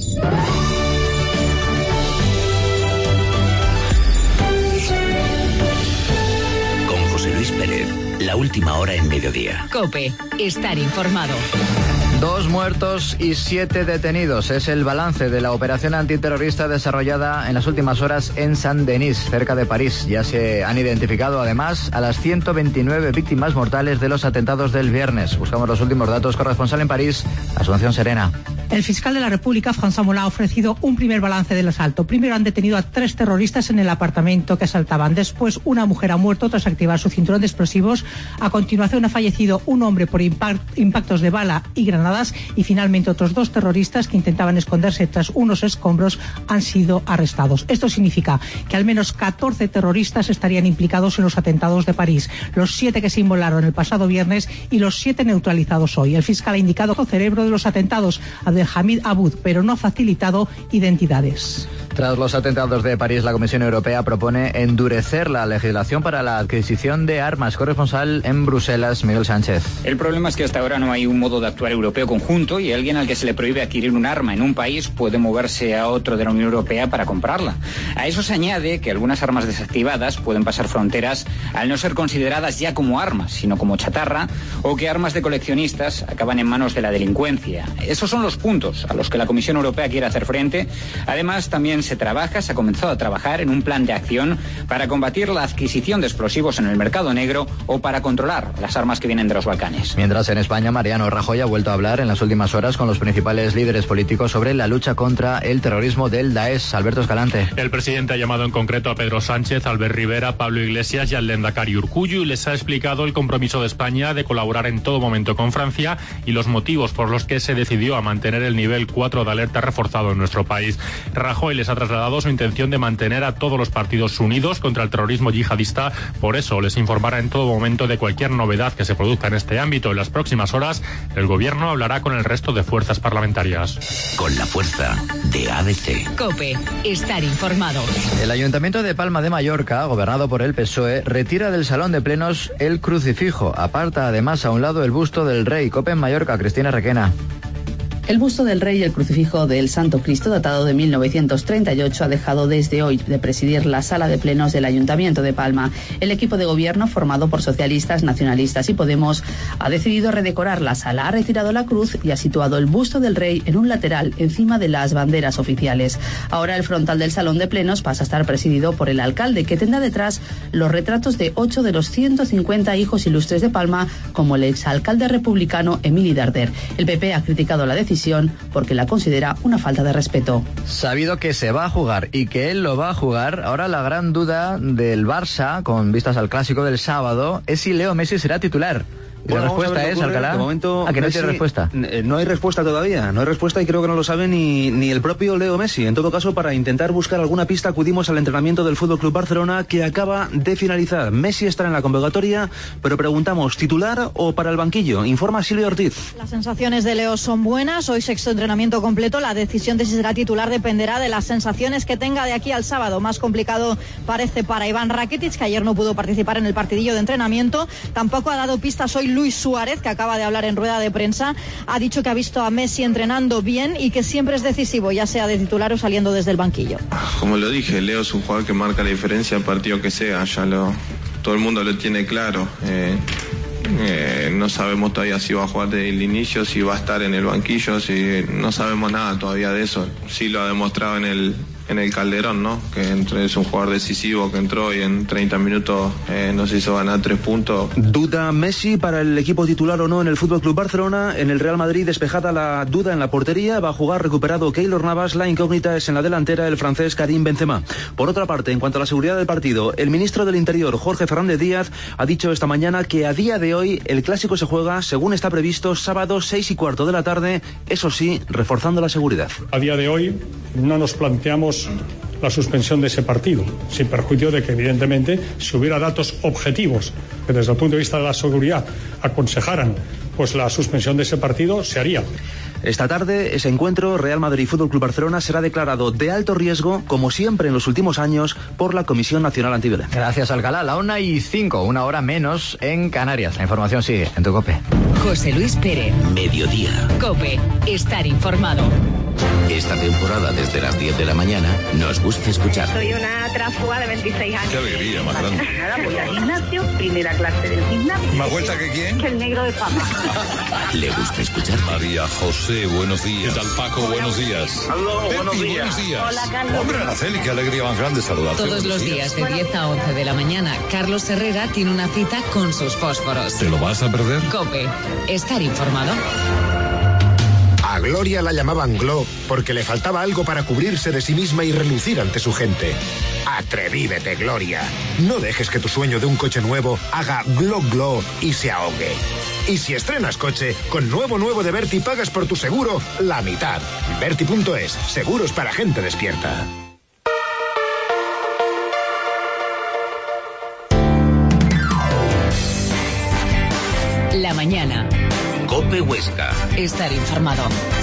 Con José Luis Pérez, la última hora en mediodía. COPE, estar informado. Dos muertos y siete detenidos. Es el balance de la operación antiterrorista desarrollada en las últimas horas en Saint-Denis, cerca de París. Ya se han identificado además a las ciento veintinueve víctimas mortales de los atentados del viernes. Buscamos los últimos datos. Corresponsal en París, Asunción Serena. El fiscal de la República, François Molin, ha ofrecido un primer balance del asalto. Primero han detenido a tres terroristas en el apartamento que asaltaban. Después una mujer ha muerto tras activar su cinturón de explosivos. A continuación ha fallecido un hombre por impact, impactos de bala y granadas. Y finalmente otros dos terroristas que intentaban esconderse tras unos escombros han sido arrestados. Esto significa que al menos catorce terroristas estarían implicados en los atentados de París. Los siete que se inmolaron el pasado viernes y los siete neutralizados hoy. El fiscal ha indicado el cerebro de los atentados, Abdelhamid Aboud, pero no ha facilitado identidades. Tras los atentados de París, la Comisión Europea propone endurecer la legislación para la adquisición de armas. Corresponsal en Bruselas, Miguel Sánchez. El problema es que hasta ahora no hay un modo de actuar europeo conjunto y alguien al que se le prohíbe adquirir un arma en un país puede moverse a otro de la Unión Europea para comprarla. A eso se añade que algunas armas desactivadas pueden pasar fronteras al no ser consideradas ya como armas, sino como chatarra, o que armas de coleccionistas acaban en manos de la delincuencia. Esos son los puntos a los que la Comisión Europea quiere hacer frente. Además, también se trabaja, se ha comenzado a trabajar en un plan de acción para combatir la adquisición de explosivos en el mercado negro o para controlar las armas que vienen de los Balcanes. Mientras en España, Mariano Rajoy ha vuelto a hablar en las últimas horas con los principales líderes políticos sobre la lucha contra el terrorismo del Daesh. Alberto Escalante. El presidente ha llamado en concreto a Pedro Sánchez, Albert Rivera, Pablo Iglesias y al lehendakari Urkullu y les ha explicado el compromiso de España de colaborar en todo momento con Francia y los motivos por los que se decidió a mantener el nivel cuatro de alerta reforzado en nuestro país. Rajoy les ha trasladado su intención de mantener a todos los partidos unidos contra el terrorismo yihadista. Por eso les informará en todo momento de cualquier novedad que se produzca en este ámbito. En las próximas horas, el Gobierno hablará con el resto de fuerzas parlamentarias. Con la fuerza de A B C. COPE, estar informado. El Ayuntamiento de Palma de Mallorca, gobernado por el P S O E, retira del Salón de Plenos el crucifijo. Aparta además a un lado el busto del rey. COPE en Mallorca, Cristina Requena. El busto del rey y el crucifijo del Santo Cristo, datado de mil novecientos treinta y ocho, ha dejado desde hoy de presidir la sala de plenos del Ayuntamiento de Palma. El equipo de gobierno, formado por socialistas, nacionalistas y Podemos, ha decidido redecorar la sala, ha retirado la cruz y ha situado el busto del rey en un lateral encima de las banderas oficiales. Ahora el frontal del salón de plenos pasa a estar presidido por el alcalde, que tendrá detrás los retratos de ocho de los ciento cincuenta hijos ilustres de Palma, como el exalcalde republicano Emili Darder. El P P ha criticado la decisión porque la considera una falta de respeto. Sabido que se va a jugar y que él lo va a jugar, ahora la gran duda del Barça, con vistas al clásico del sábado, es si Leo Messi será titular. Bueno, la respuesta es, Alcalá, de momento, ¿a que no Messi, tiene respuesta? No hay respuesta todavía, no hay respuesta y creo que no lo sabe ni, ni el propio Leo Messi. En todo caso, para intentar buscar alguna pista, acudimos al entrenamiento del Fútbol Club Barcelona, que acaba de finalizar. Messi estará en la convocatoria, pero preguntamos, ¿titular o para el banquillo? Informa Silvia Ortiz. Las sensaciones de Leo son buenas, hoy sexto entrenamiento completo, la decisión de si será titular dependerá de las sensaciones que tenga de aquí al sábado. Más complicado parece para Iván Rakitic, que ayer no pudo participar en el partidillo de entrenamiento. Tampoco ha dado pistas hoy Luis Suárez, que acaba de hablar en rueda de prensa. Ha dicho que ha visto a Messi entrenando bien y que siempre es decisivo, ya sea de titular o saliendo desde el banquillo. Como lo dije, Leo es un jugador que marca la diferencia al partido que sea, ya lo, todo el mundo lo tiene claro. Eh, eh, no sabemos todavía si va a jugar desde el inicio, si va a estar en el banquillo, si no sabemos nada todavía de eso. Sí lo ha demostrado en el en el Calderón, ¿no? Que entre, es un jugador decisivo que entró y en treinta minutos eh, nos hizo ganar tres puntos. ¿Duda Messi para el equipo titular o no en el Fútbol Club Barcelona? En el Real Madrid, despejada la duda en la portería, va a jugar recuperado Keylor Navas. La incógnita es en la delantera el francés Karim Benzema. Por otra parte, en cuanto a la seguridad del partido, el ministro del Interior, Jorge Fernández Díaz, ha dicho esta mañana que a día de hoy el clásico se juega, según está previsto, sábado seis y cuarto de la tarde, eso sí, reforzando la seguridad. A día de hoy no nos planteamos la suspensión de ese partido, sin perjuicio de que evidentemente si hubiera datos objetivos que desde el punto de vista de la seguridad aconsejaran pues la suspensión de ese partido, se haría. Esta tarde, ese encuentro Real Madrid Fútbol Club Barcelona será declarado de alto riesgo, como siempre en los últimos años, por la Comisión Nacional Antiviolencia. Gracias, Alcalá. La una y cinco, una hora menos en Canarias. La información sigue en tu COPE. José Luis Pérez. Mediodía. COPE. Estar informado. Esta temporada, desde las diez de la mañana, nos gusta escuchar. Soy una tránsfuga de veintiséis años. Qué alegría más grande. Nada, voy al gimnasio, primera clase del gimnasio. ¿Más vuelta que quién? El negro de fama. Le gusta escuchar. María José, buenos días. ¿Qué tal, Paco? Buenos días. Aló, buenos días. Buenos días. Hola, Carlos. Hombre, Araceli, qué alegría más grande saludarte. Todos los días, de diez a once de la mañana, Carlos Herrera tiene una cita con sus fósforos. ¿Te lo vas a perder? COPE. Estar informado. A Gloria la llamaban Glo porque le faltaba algo para cubrirse de sí misma y relucir ante su gente. Atrevívete, Gloria. No dejes que tu sueño de un coche nuevo haga glo glo y se ahogue. Y si estrenas coche, con nuevo nuevo de Berti pagas por tu seguro la mitad. Berti punto es, seguros para gente despierta. La mañana. COPE Huesca. Estar informado.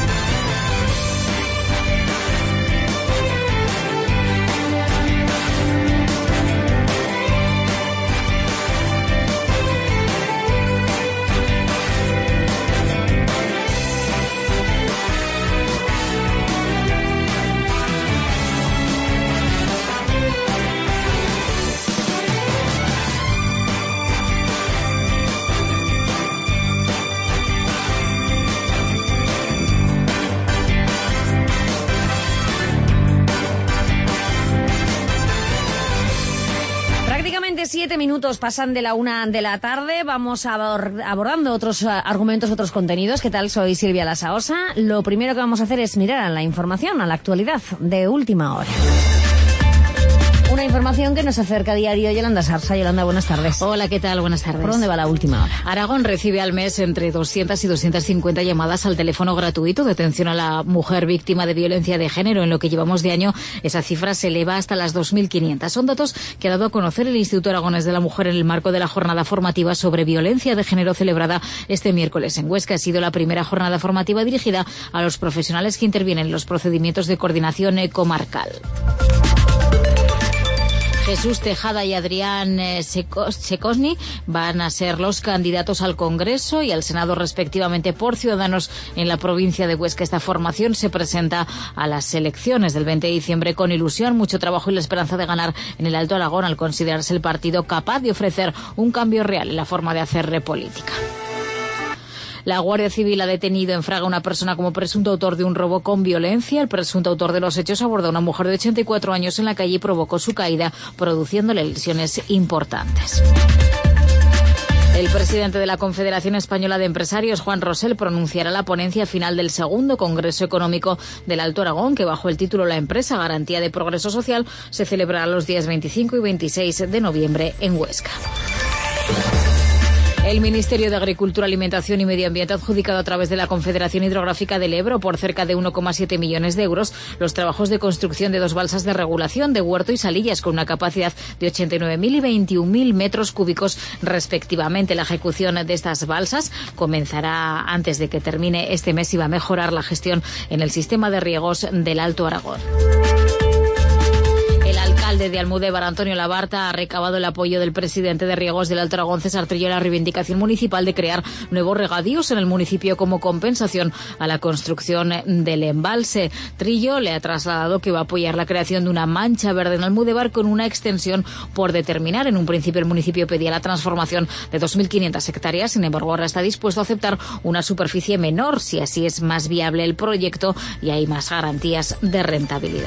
Siete minutos pasan de la una de la tarde. Vamos abordando otros argumentos, otros contenidos. ¿Qué tal? Soy Silvia Lasaosa. Lo primero que vamos a hacer es mirar a la información, a la actualidad de última hora. Una información que nos acerca a diario Yolanda Sarsa. Yolanda, buenas tardes. Hola, ¿qué tal? Buenas tardes. ¿Por dónde va la última hora? Aragón recibe al mes entre doscientas y doscientas cincuenta llamadas al teléfono gratuito de atención a la mujer víctima de violencia de género. En lo que llevamos de año, esa cifra se eleva hasta las dos mil quinientas. Son datos que ha dado a conocer el Instituto Aragonés de la Mujer en el marco de la jornada formativa sobre violencia de género celebrada este miércoles en Huesca. Ha sido la primera jornada formativa dirigida a los profesionales que intervienen en los procedimientos de coordinación comarcal. Jesús Tejada y Adrián Secosni van a ser los candidatos al Congreso y al Senado respectivamente por Ciudadanos en la provincia de Huesca. Esta formación se presenta a las elecciones del veinte de diciembre con ilusión, mucho trabajo y la esperanza de ganar en el Alto Aragón al considerarse el partido capaz de ofrecer un cambio real en la forma de hacer política. La Guardia Civil ha detenido en Fraga a una persona como presunto autor de un robo con violencia. El presunto autor de los hechos abordó a una mujer de ochenta y cuatro años en la calle y provocó su caída, produciéndole lesiones importantes. El presidente de la Confederación Española de Empresarios, Juan Rosell, pronunciará la ponencia final del segundo Congreso Económico del Alto Aragón, que bajo el título La empresa, garantía de progreso social, se celebrará los días veinticinco y veintiséis de noviembre en Huesca. El Ministerio de Agricultura, Alimentación y Medio Ambiente ha adjudicado a través de la Confederación Hidrográfica del Ebro por cerca de uno coma siete millones de euros los trabajos de construcción de dos balsas de regulación de Huerto y Salillas con una capacidad de ochenta y nueve mil y veintiún mil metros cúbicos respectivamente. La ejecución de estas balsas comenzará antes de que termine este mes y va a mejorar la gestión en el sistema de riegos del Alto Aragón. El alcalde de Almudévar, Antonio Labarta, ha recabado el apoyo del presidente de Riegos del Alto Aragón, César Trillo, a la reivindicación municipal de crear nuevos regadíos en el municipio como compensación a la construcción del embalse. Trillo le ha trasladado que va a apoyar la creación de una mancha verde en Almudévar con una extensión por determinar. En un principio el municipio pedía la transformación de dos mil quinientas hectáreas, sin embargo ahora está dispuesto a aceptar una superficie menor si así es más viable el proyecto y hay más garantías de rentabilidad.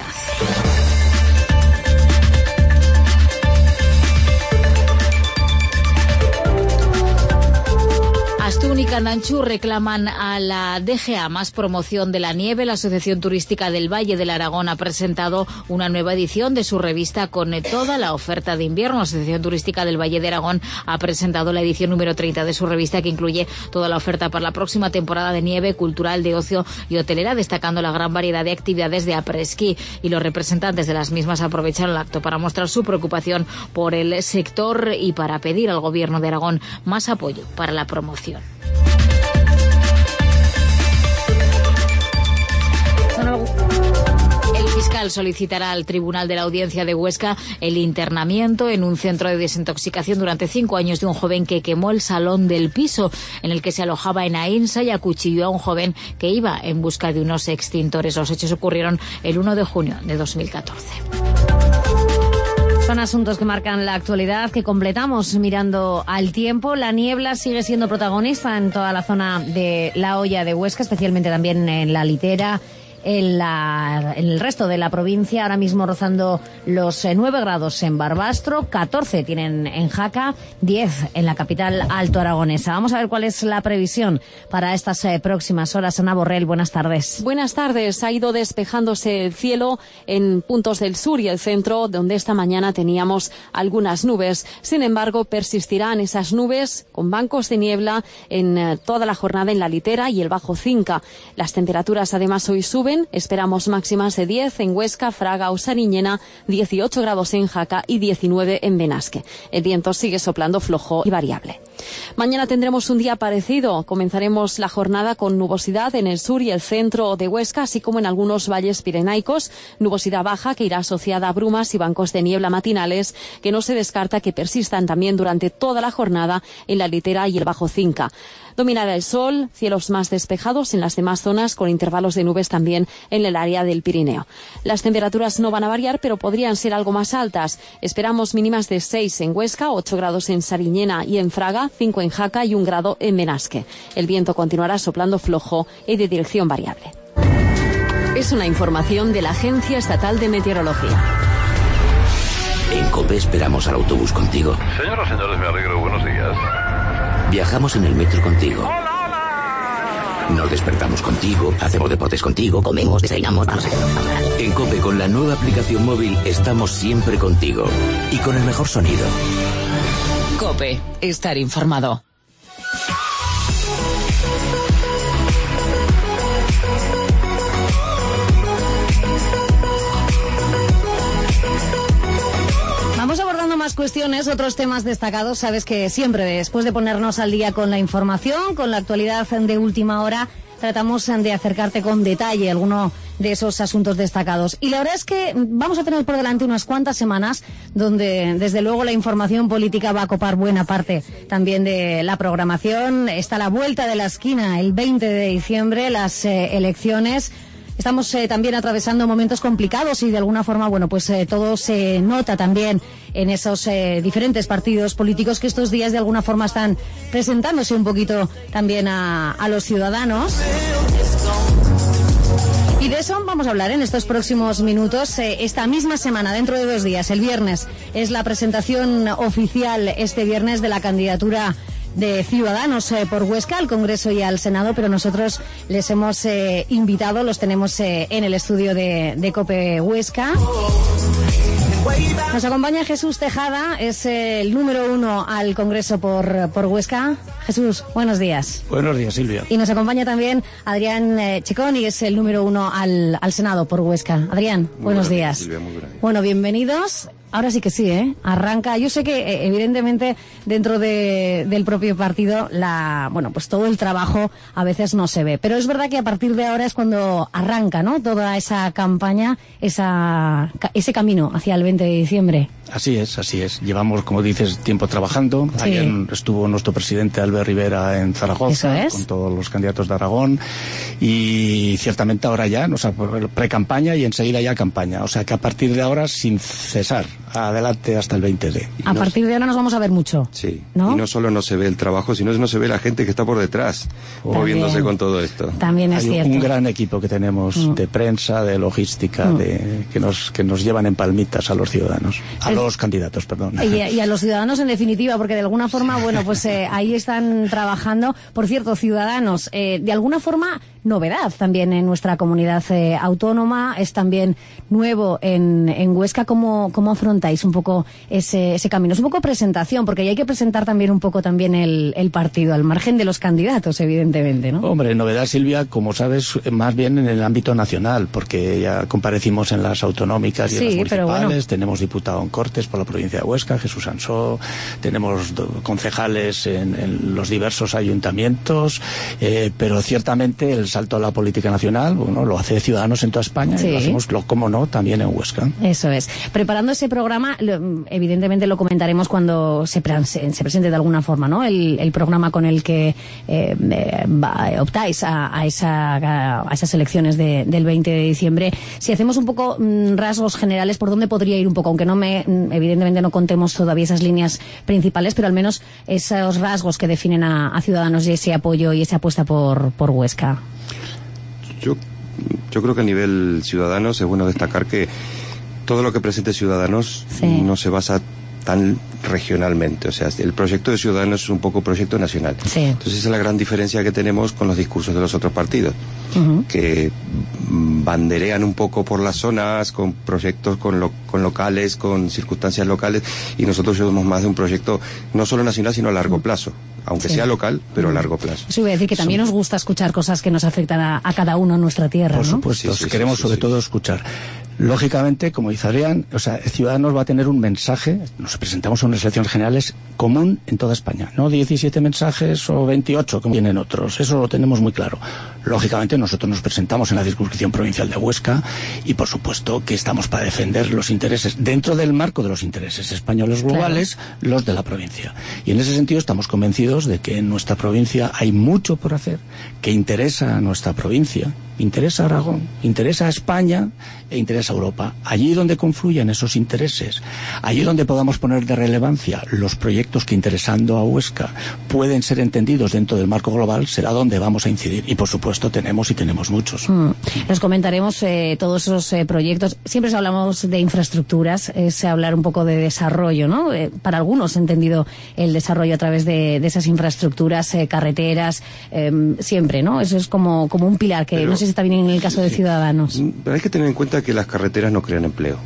Astún y Candanchú reclaman a la D G A más promoción de la nieve. La Asociación Turística del Valle del Aragón ha presentado una nueva edición de su revista con toda la oferta de invierno. La Asociación Turística del Valle de Aragón ha presentado la edición número treinta de su revista, que incluye toda la oferta para la próxima temporada de nieve, cultural, de ocio y hotelera, destacando la gran variedad de actividades de après-ski. Y los representantes de las mismas aprovecharon el acto para mostrar su preocupación por el sector y para pedir al Gobierno de Aragón más apoyo para la promoción. fiscal solicitará al Tribunal de la Audiencia de Huesca el internamiento en un centro de desintoxicación durante cinco años de un joven que quemó el salón del piso en el que se alojaba en Aínsa y acuchilló a un joven que iba en busca de unos extintores. Los hechos ocurrieron el uno de junio de dos mil catorce. Son asuntos que marcan la actualidad, que completamos mirando al tiempo. La niebla sigue siendo protagonista en toda la zona de La Hoya de Huesca, especialmente también en la Litera, en, la, en el resto de la provincia. Ahora mismo rozando los eh, nueve grados en Barbastro, catorce tienen en Jaca, diez en la capital alto aragonesa. Vamos a ver cuál es la previsión para estas eh, próximas horas. Ana Borrell, buenas tardes. Buenas tardes. Ha ido despejándose el cielo en puntos del sur y el centro, donde esta mañana teníamos algunas nubes. Sin embargo, persistirán esas nubes con bancos de niebla en eh, toda la jornada en la Litera y el Bajo Cinca. Las temperaturas además hoy suben. Esperamos máximas de diez en Huesca, Fraga o Sariñena, dieciocho grados en Jaca y diecinueve en Benasque. El viento sigue soplando flojo y variable. Mañana tendremos un día parecido. Comenzaremos la jornada con nubosidad en el sur y el centro de Huesca, así como en algunos valles pirenaicos. Nubosidad baja que irá asociada a brumas y bancos de niebla matinales, que no se descarta que persistan también durante toda la jornada en la Litera y el Bajo Cinca. Dominará el sol, cielos más despejados en las demás zonas, con intervalos de nubes también en el área del Pirineo. Las temperaturas no van a variar, pero podrían ser algo más altas. Esperamos mínimas de seis en Huesca, ocho grados en Sariñena y en Fraga, cinco en Jaca y un grado en Benasque. El viento continuará soplando flojo y de dirección variable. Es una información de la Agencia Estatal de Meteorología. En COPE esperamos al autobús contigo. Señoras y señores, me alegro. Buenos días. Viajamos en el metro contigo. Nos despertamos contigo, hacemos deportes contigo, comemos, desayunamos, vamos a hacer. En COPE, con la nueva aplicación móvil, estamos siempre contigo. Y con el mejor sonido. COPE, estar informado. Vamos abordando más cuestiones, otros temas destacados. Sabes que siempre, después de ponernos al día con la información, con la actualidad de última hora, tratamos de acercarte con detalle alguno de esos asuntos destacados. Y la verdad es que vamos a tener por delante unas cuantas semanas donde, desde luego, la información política va a copar buena parte también de la programación. Está a la vuelta de la esquina, el veinte de diciembre, las eh, elecciones. Estamos eh, también atravesando momentos complicados y de alguna forma, bueno, pues eh, todo se nota también en esos eh, diferentes partidos políticos que estos días de alguna forma están presentándose un poquito también a, a los ciudadanos. Y de eso vamos a hablar en estos próximos minutos. Eh, esta misma semana, dentro de dos días, el viernes, es la presentación oficial este viernes de la candidatura de Ciudadanos eh, por Huesca al Congreso y al Senado, pero nosotros les hemos eh, invitado, los tenemos eh, en el estudio de, de COPE Huesca. Nos acompaña Jesús Tejada, es eh, el número uno al Congreso por, por Huesca. Jesús, buenos días. Buenos días, Silvia. Y nos acompaña también Adrián eh, Chiconi, es el número uno al, al Senado por Huesca. Adrián, muy buenos días. Silvia, muy buenos días. Bueno, bienvenidos. Ahora sí que sí, ¿eh? Arranca. Yo sé que, eh, evidentemente, dentro de, del propio partido, la, bueno, pues todo el trabajo a veces no se ve. Pero es verdad que a partir de ahora es cuando arranca, ¿no? Toda esa campaña, esa, ese camino hacia el veinte de diciembre. Así es, así es. Llevamos, como dices, tiempo trabajando. Sí. Ayer estuvo nuestro presidente Albert Rivera en Zaragoza, es. con todos los candidatos de Aragón. Y ciertamente ahora ya, o sea, pre-campaña y enseguida ya campaña. O sea que a partir de ahora, sin cesar, adelante hasta el veinte de. A no, partir de ahora nos vamos a ver mucho. Sí, ¿no? Y no solo no se ve el trabajo, sino que no se ve la gente que está por detrás, oh. moviéndose con todo esto. También es Hay cierto. un gran equipo que tenemos mm. de prensa, de logística, mm. de que nos que nos llevan en palmitas a los ciudadanos, a es, los candidatos, perdón. Y a, y a los ciudadanos en definitiva, porque de alguna forma, bueno, pues eh, ahí están trabajando. Por cierto, Ciudadanos, eh, de alguna forma novedad también en nuestra comunidad eh, autónoma, es también nuevo en, en Huesca. ¿Cómo, cómo afronta afrontáis un poco ese, ese camino? Es un poco presentación, porque hay que presentar también un poco también el, el partido, al margen de los candidatos, evidentemente, ¿no? Hombre, novedad, Silvia, como sabes, más bien en el ámbito nacional, porque ya comparecimos en las autonómicas y sí, en las municipales, bueno. Tenemos diputado en Cortes por la provincia de Huesca, Jesús Ansó, tenemos concejales en, en los diversos ayuntamientos, eh, pero ciertamente el salto a la política nacional, bueno, lo hace Ciudadanos en toda España, sí. Y lo hacemos, lo, como no, también en Huesca. Eso es. Preparando ese programa, lo, evidentemente lo comentaremos cuando se, se, se presente de alguna forma, ¿no? El, el programa con el que eh, va, optáis a, a, esa, a, a esas elecciones de, del veinte de diciembre. Si hacemos un poco mmm, rasgos generales, ¿por dónde podría ir un poco? Aunque no me, evidentemente no contemos todavía esas líneas principales, pero al menos esos rasgos que definen a, a Ciudadanos y ese apoyo y esa apuesta por, por Huesca. Yo, yo creo que a nivel Ciudadanos es bueno destacar que todo lo que presente Ciudadanos sí. no se basa tan regionalmente, o sea, el proyecto de Ciudadanos es un poco proyecto nacional. Sí. Entonces esa es la gran diferencia que tenemos con los discursos de los otros partidos, uh-huh. que banderean un poco por las zonas, con proyectos con, lo, con locales, con circunstancias locales, y nosotros llevamos más de un proyecto no solo nacional, sino a largo plazo. Aunque sí. sea local, pero a largo plazo. Eso voy a decir que también Son... nos gusta escuchar cosas que nos afectan a, a cada uno en nuestra tierra, por ¿no? Por supuesto, sí, sí, queremos sí, sobre sí, todo sí. escuchar. Lógicamente, como dice Adrián, o sea, Ciudadanos va a tener un mensaje, nos presentamos en unas elecciones generales común en toda España, no diecisiete mensajes o veintiocho como tienen otros, eso lo tenemos muy claro. Lógicamente nosotros nos presentamos en la circunscripción provincial de Huesca y por supuesto que estamos para defender los intereses, dentro del marco de los intereses españoles globales, claro. los de la provincia. Y en ese sentido estamos convencidos de que en nuestra provincia hay mucho por hacer, que interesa a nuestra provincia, interesa a Aragón, interesa a España e interesa a Europa. Allí donde confluyan esos intereses, allí donde podamos poner de relevancia los proyectos que, interesando a Huesca, pueden ser entendidos dentro del marco global, será donde vamos a incidir. Y por supuesto tenemos y tenemos muchos. Mm. Nos comentaremos eh, todos esos eh, proyectos. Siempre hablamos de infraestructuras, es hablar un poco de desarrollo, ¿no? Eh, para algunos he entendido el desarrollo a través de, de esas infraestructuras, eh, carreteras, eh, siempre, ¿no? Eso es como, como un pilar que Pero, no sé si está bien en el caso sí, de Ciudadanos. Pero hay que tener en cuenta que las carreteras no crean empleo.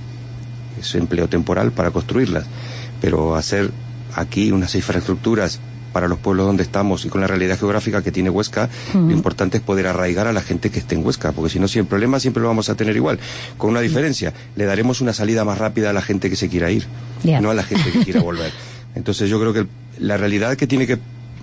Es empleo temporal para construirlas. Pero hacer aquí unas infraestructuras para los pueblos donde estamos y con la realidad geográfica que tiene Huesca, uh-huh. lo importante es poder arraigar a la gente que esté en Huesca, porque si no, si el problema siempre lo vamos a tener igual, con una diferencia, le daremos una salida más rápida a la gente que se quiera ir, yeah. no a la gente que quiera volver. Entonces yo creo que la realidad que tiene que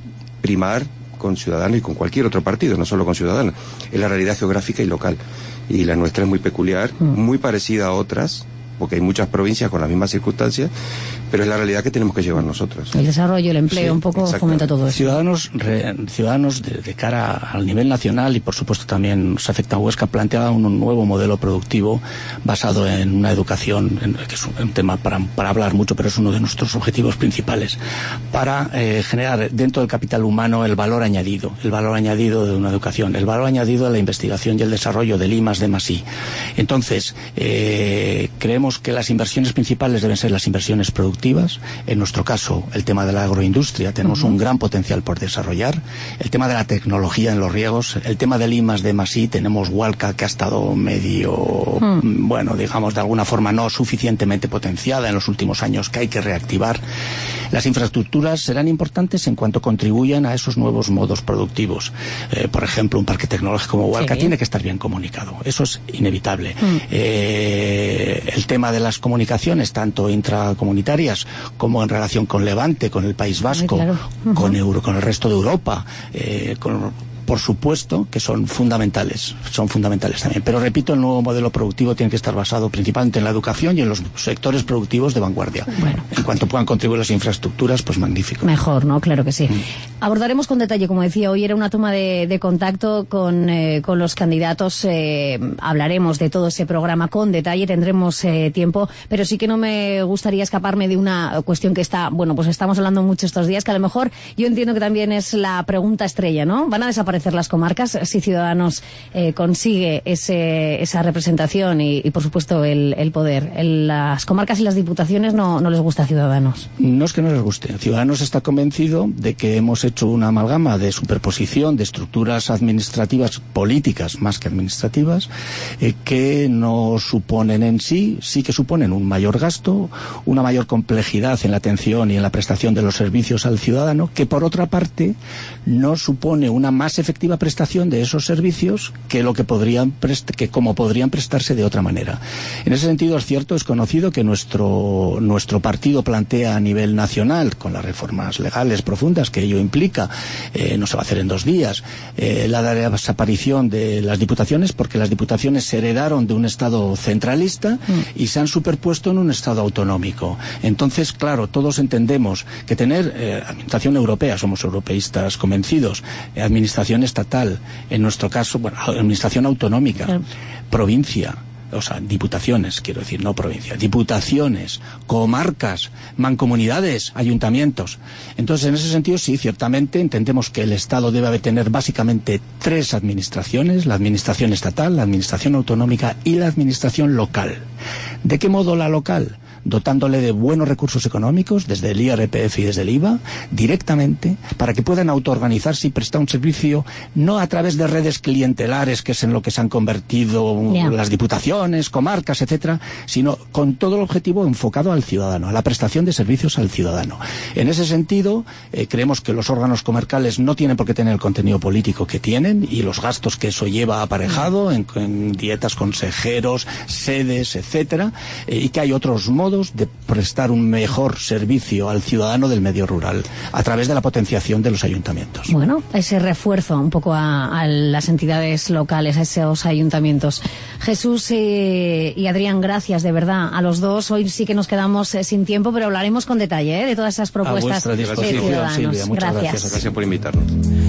primar con Ciudadanos y con cualquier otro partido, no solo con Ciudadanos, es la realidad geográfica y local, y la nuestra es muy peculiar, uh-huh. muy parecida a otras, porque hay muchas provincias con las mismas circunstancias, pero es la realidad que tenemos que llevar nosotros. El desarrollo, el empleo, sí, un poco fomenta todo eso. Ciudadanos, re, ciudadanos de, de cara al nivel nacional y por supuesto también nos afecta a Huesca, plantea un nuevo modelo productivo basado en una educación, en, que es un, un tema para, para hablar mucho, pero es uno de nuestros objetivos principales, para eh, generar dentro del capital humano el valor añadido, el valor añadido de una educación, el valor añadido de la investigación y el desarrollo del I más D más I. Entonces, eh, creemos que las inversiones principales deben ser las inversiones productivas. En nuestro caso, el tema de la agroindustria, tenemos uh-huh. un gran potencial por desarrollar. El tema de la tecnología en los riegos, el tema del I más D más I, tenemos Hualca que ha estado medio, uh-huh. bueno, digamos, de alguna forma no suficientemente potenciada en los últimos años, que hay que reactivar. Las infraestructuras serán importantes en cuanto contribuyan a esos nuevos modos productivos. Eh, por ejemplo, un parque tecnológico como Hualca sí. tiene que estar bien comunicado. Eso es inevitable. Uh-huh. Eh, el tema de las comunicaciones, tanto intracomunitarias como en relación con Levante, con el País Vasco, claro. uh-huh. con, Euro, con el resto de Europa, eh, con, por supuesto que son fundamentales, son fundamentales también. Pero repito, el nuevo modelo productivo tiene que estar basado principalmente en la educación y en los sectores productivos de vanguardia. Bueno. En cuanto puedan contribuir las infraestructuras, pues magnífico. Mejor, ¿no? Claro que sí. Mm. Abordaremos con detalle, como decía, hoy era una toma de, de contacto con, eh, con los candidatos, eh, hablaremos de todo ese programa con detalle, tendremos eh, tiempo, pero sí que no me gustaría escaparme de una cuestión que está, bueno, pues estamos hablando mucho estos días, que a lo mejor yo entiendo que también es la pregunta estrella, ¿no? ¿Van a desaparecer favorecer las comarcas si Ciudadanos eh, consigue ese, esa representación y, y por supuesto, el, el poder. El, las comarcas y las diputaciones no, no les gusta a Ciudadanos. No es que no les guste. Ciudadanos está convencido de que hemos hecho una amalgama de superposición de estructuras administrativas políticas más que administrativas eh, que no suponen en sí, sí que suponen un mayor gasto, una mayor complejidad en la atención y en la prestación de los servicios al ciudadano, que por otra parte no supone una más efectiva prestación de esos servicios que lo que podrían prest- que como podrían prestarse de otra manera. En ese sentido es cierto, es conocido que nuestro nuestro partido plantea a nivel nacional, con las reformas legales profundas que ello implica, eh, no se va a hacer en dos días, eh, la desaparición de las diputaciones, porque las diputaciones se heredaron de un Estado centralista mm. y se han superpuesto en un Estado autonómico. Entonces, claro, todos entendemos que tener eh, administración europea, somos europeístas convencidos, eh, administración estatal, en nuestro caso, bueno, administración autonómica, sí. provincia, o sea, diputaciones, quiero decir, no provincia, diputaciones, comarcas, mancomunidades, ayuntamientos. Entonces, en ese sentido, sí, ciertamente entendemos que el Estado debe tener básicamente tres administraciones, la administración estatal, la administración autonómica y la administración local. ¿De qué modo la local? Dotándole de buenos recursos económicos, desde el I R P F y desde el I V A, directamente, para que puedan autoorganizarse y prestar un servicio, no a través de redes clientelares, que es en lo que se han convertido yeah. las diputaciones, comarcas, etcétera, sino con todo el objetivo enfocado al ciudadano, a la prestación de servicios al ciudadano. En ese sentido, eh, creemos que los órganos comarcales no tienen por qué tener el contenido político que tienen y los gastos que eso lleva aparejado en, en dietas, consejeros, sedes, etcétera, eh, y que hay otros modos de prestar un mejor servicio al ciudadano del medio rural a través de la potenciación de los ayuntamientos. Bueno, ese refuerzo un poco a, a las entidades locales, a esos ayuntamientos. Jesús eh, y Adrián, gracias de verdad a los dos. Hoy sí que nos quedamos eh, sin tiempo, pero hablaremos con detalle eh, de todas esas propuestas de Ciudadanos. Silvia, muchas gracias. gracias. Gracias por invitarnos.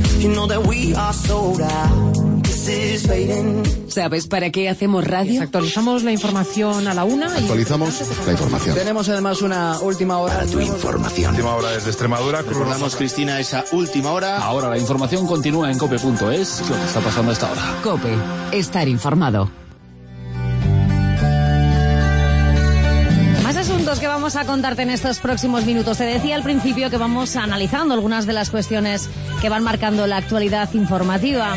¿Sabes para qué hacemos radio? Actualizamos la información a la una. Y... Actualizamos la información. Tenemos además una última hora. Para tu información. Última hora desde Extremadura. Recordamos, Cristina, esa última hora. Ahora la información continúa en cope punto es, lo que está pasando a esta hora. Cope, estar informado. Más asuntos que vamos a contarte en estos próximos minutos. Te decía al principio que vamos analizando algunas de las cuestiones que van marcando la actualidad informativa.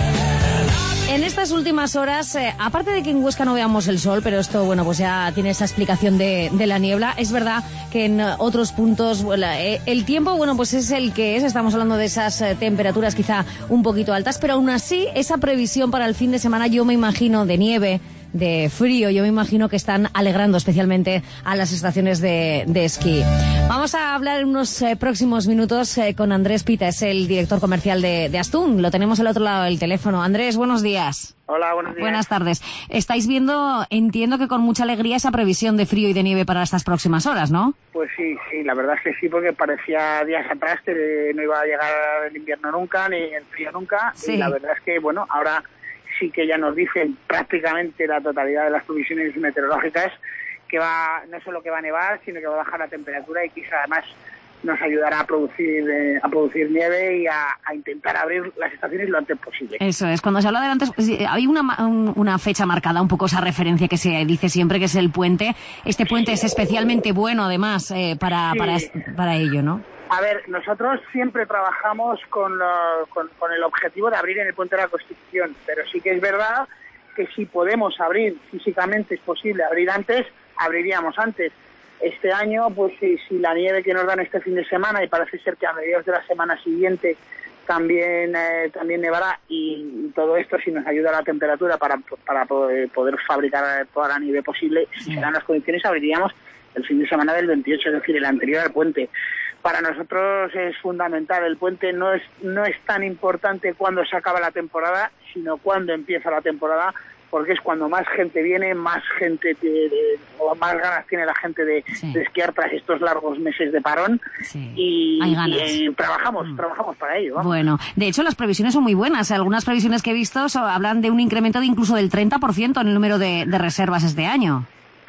En estas últimas horas, eh, aparte de que en Huesca no veamos el sol, pero esto, bueno, pues ya tiene esa explicación de, de la niebla, es verdad que en uh, otros puntos, bueno, eh, el tiempo, bueno, pues es el que es, estamos hablando de esas eh, temperaturas quizá un poquito altas, pero aún así, esa previsión para el fin de semana, yo me imagino, de nieve, de frío, yo me imagino que están alegrando especialmente a las estaciones de, de esquí. Vamos a hablar en unos eh, próximos minutos eh, con Andrés Pita, es el director comercial de, de Astún. Lo tenemos al otro lado del teléfono. Andrés, buenos días. Hola, buenos días. Buenas tardes. Estáis viendo, entiendo que con mucha alegría, esa previsión de frío y de nieve para estas próximas horas, ¿no? Pues sí, sí, la verdad es que sí, porque parecía días atrás que no iba a llegar el invierno nunca, ni el frío nunca. Sí. Y la verdad es que, bueno, ahora sí que ya nos dicen prácticamente la totalidad de las previsiones meteorológicas que va, no solo que va a nevar, sino que va a bajar la temperatura y quizá además nos ayudará a producir eh, a producir nieve y a, a intentar abrir las estaciones lo antes posible. Eso es. Cuando se habla de antes, hay una, un, una fecha marcada, un poco esa referencia que se dice siempre, que es el puente. Este puente sí. es especialmente bueno, además, eh, para, sí. para, para ello, ¿no? A ver, nosotros siempre trabajamos con, lo, con, con el objetivo de abrir en el Puente de la Constitución, pero sí que es verdad que si podemos abrir físicamente, es posible abrir antes, abriríamos antes. Este año, pues si, si la nieve que nos dan este fin de semana, y parece ser que a mediados de la semana siguiente también eh, también nevará, y, y todo esto si nos ayuda a la temperatura para, para poder, poder fabricar toda la nieve posible, si serán las condiciones, abriríamos el fin de semana del veintiocho, es decir, el anterior al puente. Para nosotros es fundamental, el puente no es no es tan importante cuando se acaba la temporada, sino cuando empieza la temporada, porque es cuando más gente viene, más gente tiene, o más ganas tiene la gente de, sí. de esquiar tras estos largos meses de parón. Sí. Y, y eh, trabajamos, mm. trabajamos para ello. ¿Vamos? Bueno, de hecho las previsiones son muy buenas. Algunas previsiones que he visto so, hablan de un incremento de incluso del treinta por ciento en el número de, de reservas este año.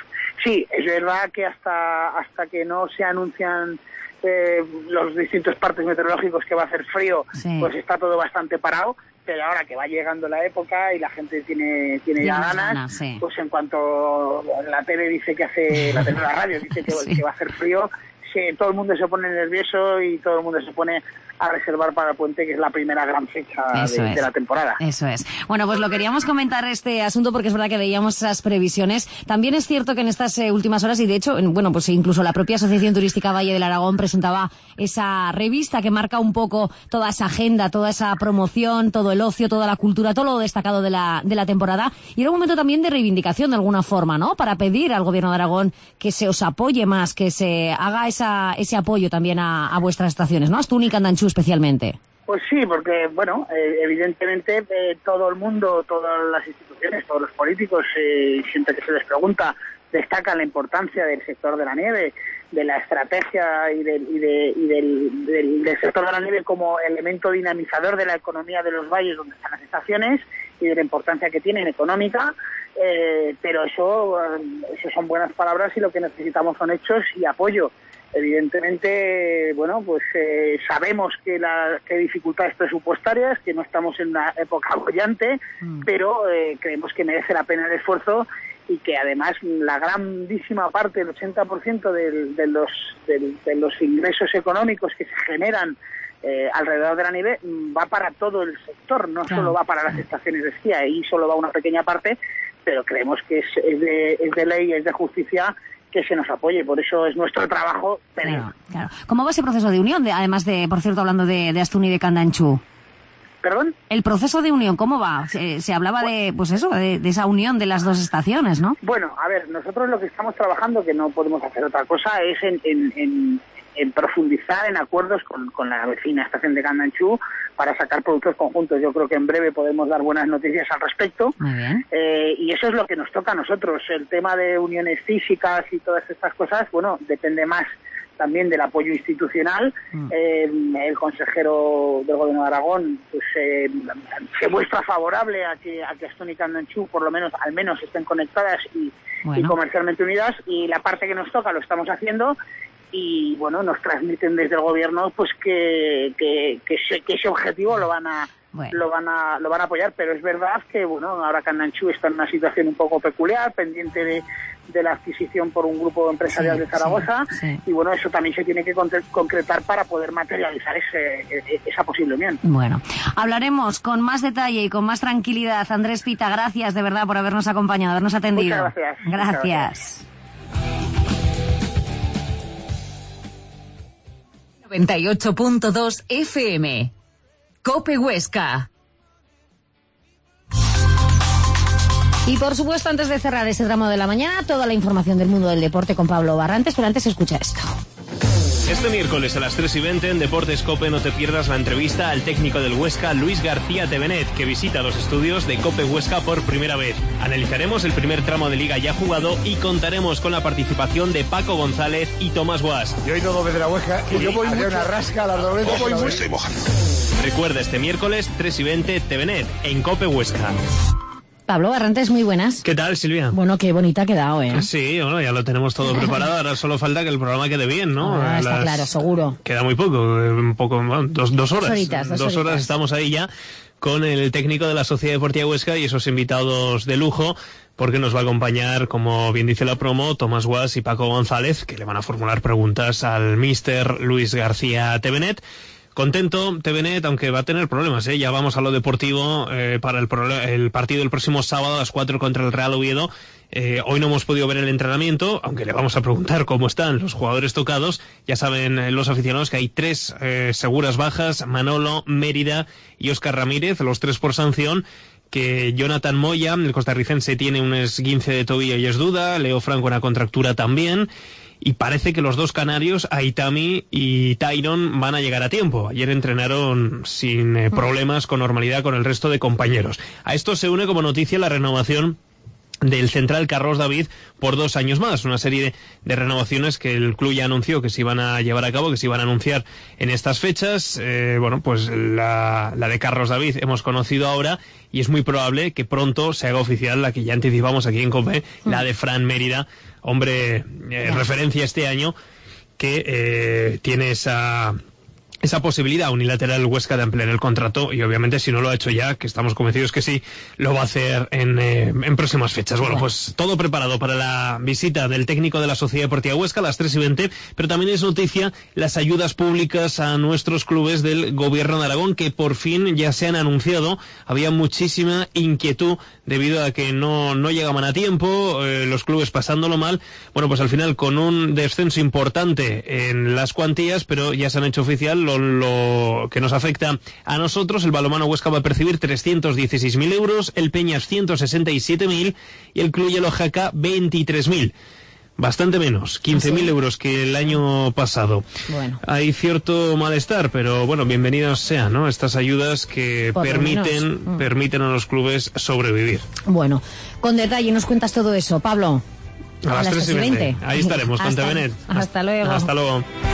Sí, es verdad que hasta hasta que no se anuncian Eh, los distintos partes meteorológicos que va a hacer frío, sí. pues está todo bastante parado, pero ahora que va llegando la época y la gente tiene tiene ya ganas, ganas sí. Pues en cuanto la tele dice que hace, la tele la radio dice que, sí. que va a hacer frío, sí, todo el mundo se pone nervioso y todo el mundo se pone a reservar para el puente, que es la primera gran fecha de, de la temporada. Eso es. Bueno, pues lo queríamos comentar este asunto porque es verdad que veíamos esas previsiones. También es cierto que en estas eh, últimas horas, y de hecho, bueno, pues incluso la propia Asociación Turística Valle del Aragón presentaba esa revista que marca un poco toda esa agenda, toda esa promoción, todo el ocio, toda la cultura, todo lo destacado de la, de la temporada. Y era un momento también de reivindicación de alguna forma, ¿no? Para pedir al Gobierno de Aragón que se os apoye más, que se haga esa, ese apoyo también a, a vuestras estaciones, ¿no? Astún y Candanchú especialmente. Pues sí, porque, bueno, eh, evidentemente eh, todo el mundo, todas las instituciones, todos los políticos, eh, siempre que se les pregunta, destacan la importancia del sector de la nieve, de la estrategia y del, y de, y del, del, del sector de la nieve como elemento dinamizador de la economía de los valles donde están las estaciones y de la importancia que tienen económica, eh, pero eso, eso son buenas palabras y lo que necesitamos son hechos y apoyo. Evidentemente, bueno, pues eh, sabemos que la que hay dificultades presupuestarias, que no estamos en una época bollante, mm. pero eh, creemos que merece la pena el esfuerzo y que además la grandísima parte, el ochenta por ciento de, de, los, de, de los ingresos económicos que se generan eh, alrededor de la nieve va para todo el sector, no claro. solo va para las estaciones de esquí, ahí solo va una pequeña parte, pero creemos que es, es, de, es de ley, es de justicia que se nos apoye, por eso es nuestro trabajo pedir. Claro, claro. ¿Cómo va ese proceso de unión, de, además de, por cierto, hablando de, de Astún y de Candanchú? ¿Perdón? El proceso de unión, ¿cómo va? Se, se hablaba bueno, de, pues eso, de, de esa unión de las dos estaciones, ¿no? Bueno, a ver, nosotros lo que estamos trabajando, que no podemos hacer otra cosa, es en, en, en, en profundizar en acuerdos con, con la vecina estación de Candanchú para sacar productos conjuntos. Yo creo que en breve podemos dar buenas noticias al respecto. Muy bien. Eh, y eso es lo que nos toca a nosotros. El tema de uniones físicas y todas estas cosas, bueno, depende más también del apoyo institucional. Mm. Eh, el consejero del Gobierno de Aragón pues eh, se muestra favorable a que, a que Astún y Candanchú por lo menos, al menos estén conectadas y, bueno. y comercialmente unidas, y la parte que nos toca lo estamos haciendo. Y bueno, nos transmiten desde el gobierno pues que que, que, ese, que ese objetivo lo van a bueno. lo van a lo van a apoyar, pero es verdad que bueno, ahora Candanchú está en una situación un poco peculiar, pendiente de, de la adquisición por un grupo empresarial sí, de Zaragoza, sí, sí. y bueno, eso también se tiene que concretar para poder materializar ese, esa posible unión. Bueno, hablaremos con más detalle y con más tranquilidad. Andrés Pita, gracias de verdad por habernos acompañado, habernos atendido. Muchas gracias. Gracias. Muchas gracias. noventa y ocho punto dos F M. COPE Huesca. Y por supuesto, antes de cerrar este tramo de la mañana, toda la información del mundo del deporte con Pablo Barrantes, pero antes escucha esto. Este miércoles a las tres y veinte en Deportes COPE no te pierdas la entrevista al técnico del Huesca, Luis García Tevenet, que visita los estudios de COPE Huesca por primera vez. Analizaremos el primer tramo de liga ya jugado y contaremos con la participación de Paco González y Tomás Guas. Y hoy no doble de la Huesca, y yo voy mucho. Una rasca a las dobles. Yo voy mucho. Recuerda este miércoles tres y veinte Tevenet en COPE Huesca. Pablo Barrantes, muy buenas. ¿Qué tal, Silvia? Bueno, qué bonita ha quedado, ¿eh? Sí, bueno, ya lo tenemos todo preparado. Ahora solo falta que el programa quede bien, ¿no? Ah, está Las... claro, seguro. Queda muy poco, un poco, bueno, dos, dos horas. Dos horitas, dos, dos horitas. horas estamos ahí ya con el técnico de la Sociedad Deportiva Huesca y esos invitados de lujo, porque nos va a acompañar, como bien dice la promo, Tomás Guas y Paco González, que le van a formular preguntas al míster Luis García Tevenet. Contento, Tevenet, aunque va a tener problemas, ¿eh? Ya vamos a lo deportivo eh, para el, pro- el partido del próximo sábado a las cuatro contra el Real Oviedo. Eh, hoy no hemos podido ver el entrenamiento, aunque le vamos a preguntar cómo están los jugadores tocados. Ya saben eh, los aficionados que hay tres eh, seguras bajas, Manolo, Mérida y Óscar Ramírez, los tres por sanción. Que Jonathan Moya, el costarricense, tiene un esguince de tobillo y es duda, Leo Franco una contractura también. Y parece que los dos canarios, Aitami y Tyron, van a llegar a tiempo. Ayer entrenaron sin eh, problemas, con normalidad, con el resto de compañeros. A esto se une como noticia la renovación del central Carlos David por dos años más, una serie de, de renovaciones que el club ya anunció que se iban a llevar a cabo, que se iban a anunciar en estas fechas. Eh, bueno, pues la, la de Carlos David hemos conocido ahora y es muy probable que pronto se haga oficial la que ya anticipamos aquí en COPE, mm. la de Fran Mérida, hombre eh, referencia este año, que eh, tiene esa... esa posibilidad unilateral del Huesca de ampliar el contrato, y obviamente si no lo ha hecho ya, que estamos convencidos que sí, lo va a hacer en, eh, en próximas fechas. Bueno, pues todo preparado para la visita del técnico de la Sociedad Deportiva Huesca a las tres y veinte, pero también es noticia las ayudas públicas a nuestros clubes del Gobierno de Aragón, que por fin ya se han anunciado. Había muchísima inquietud debido a que no, no llegaban a tiempo, eh, los clubes pasándolo mal. Bueno, pues al final con un descenso importante en las cuantías, pero ya se han hecho oficial lo, lo que nos afecta a nosotros. El Balonmano Huesca va a percibir trescientos dieciséis mil euros, el Peñas ciento sesenta y siete mil y el Club Hielo Jaca veintitrés mil. Bastante menos, quince mil euros que el año pasado. Bueno. Hay cierto malestar, pero bueno, bienvenidos sean, ¿no? Estas ayudas que Por permiten, mm. permiten a los clubes sobrevivir. Bueno, con detalle nos cuentas todo eso, Pablo. A, a las tres y veinte. Ahí estaremos, con T V Net. Hasta luego. Hasta luego.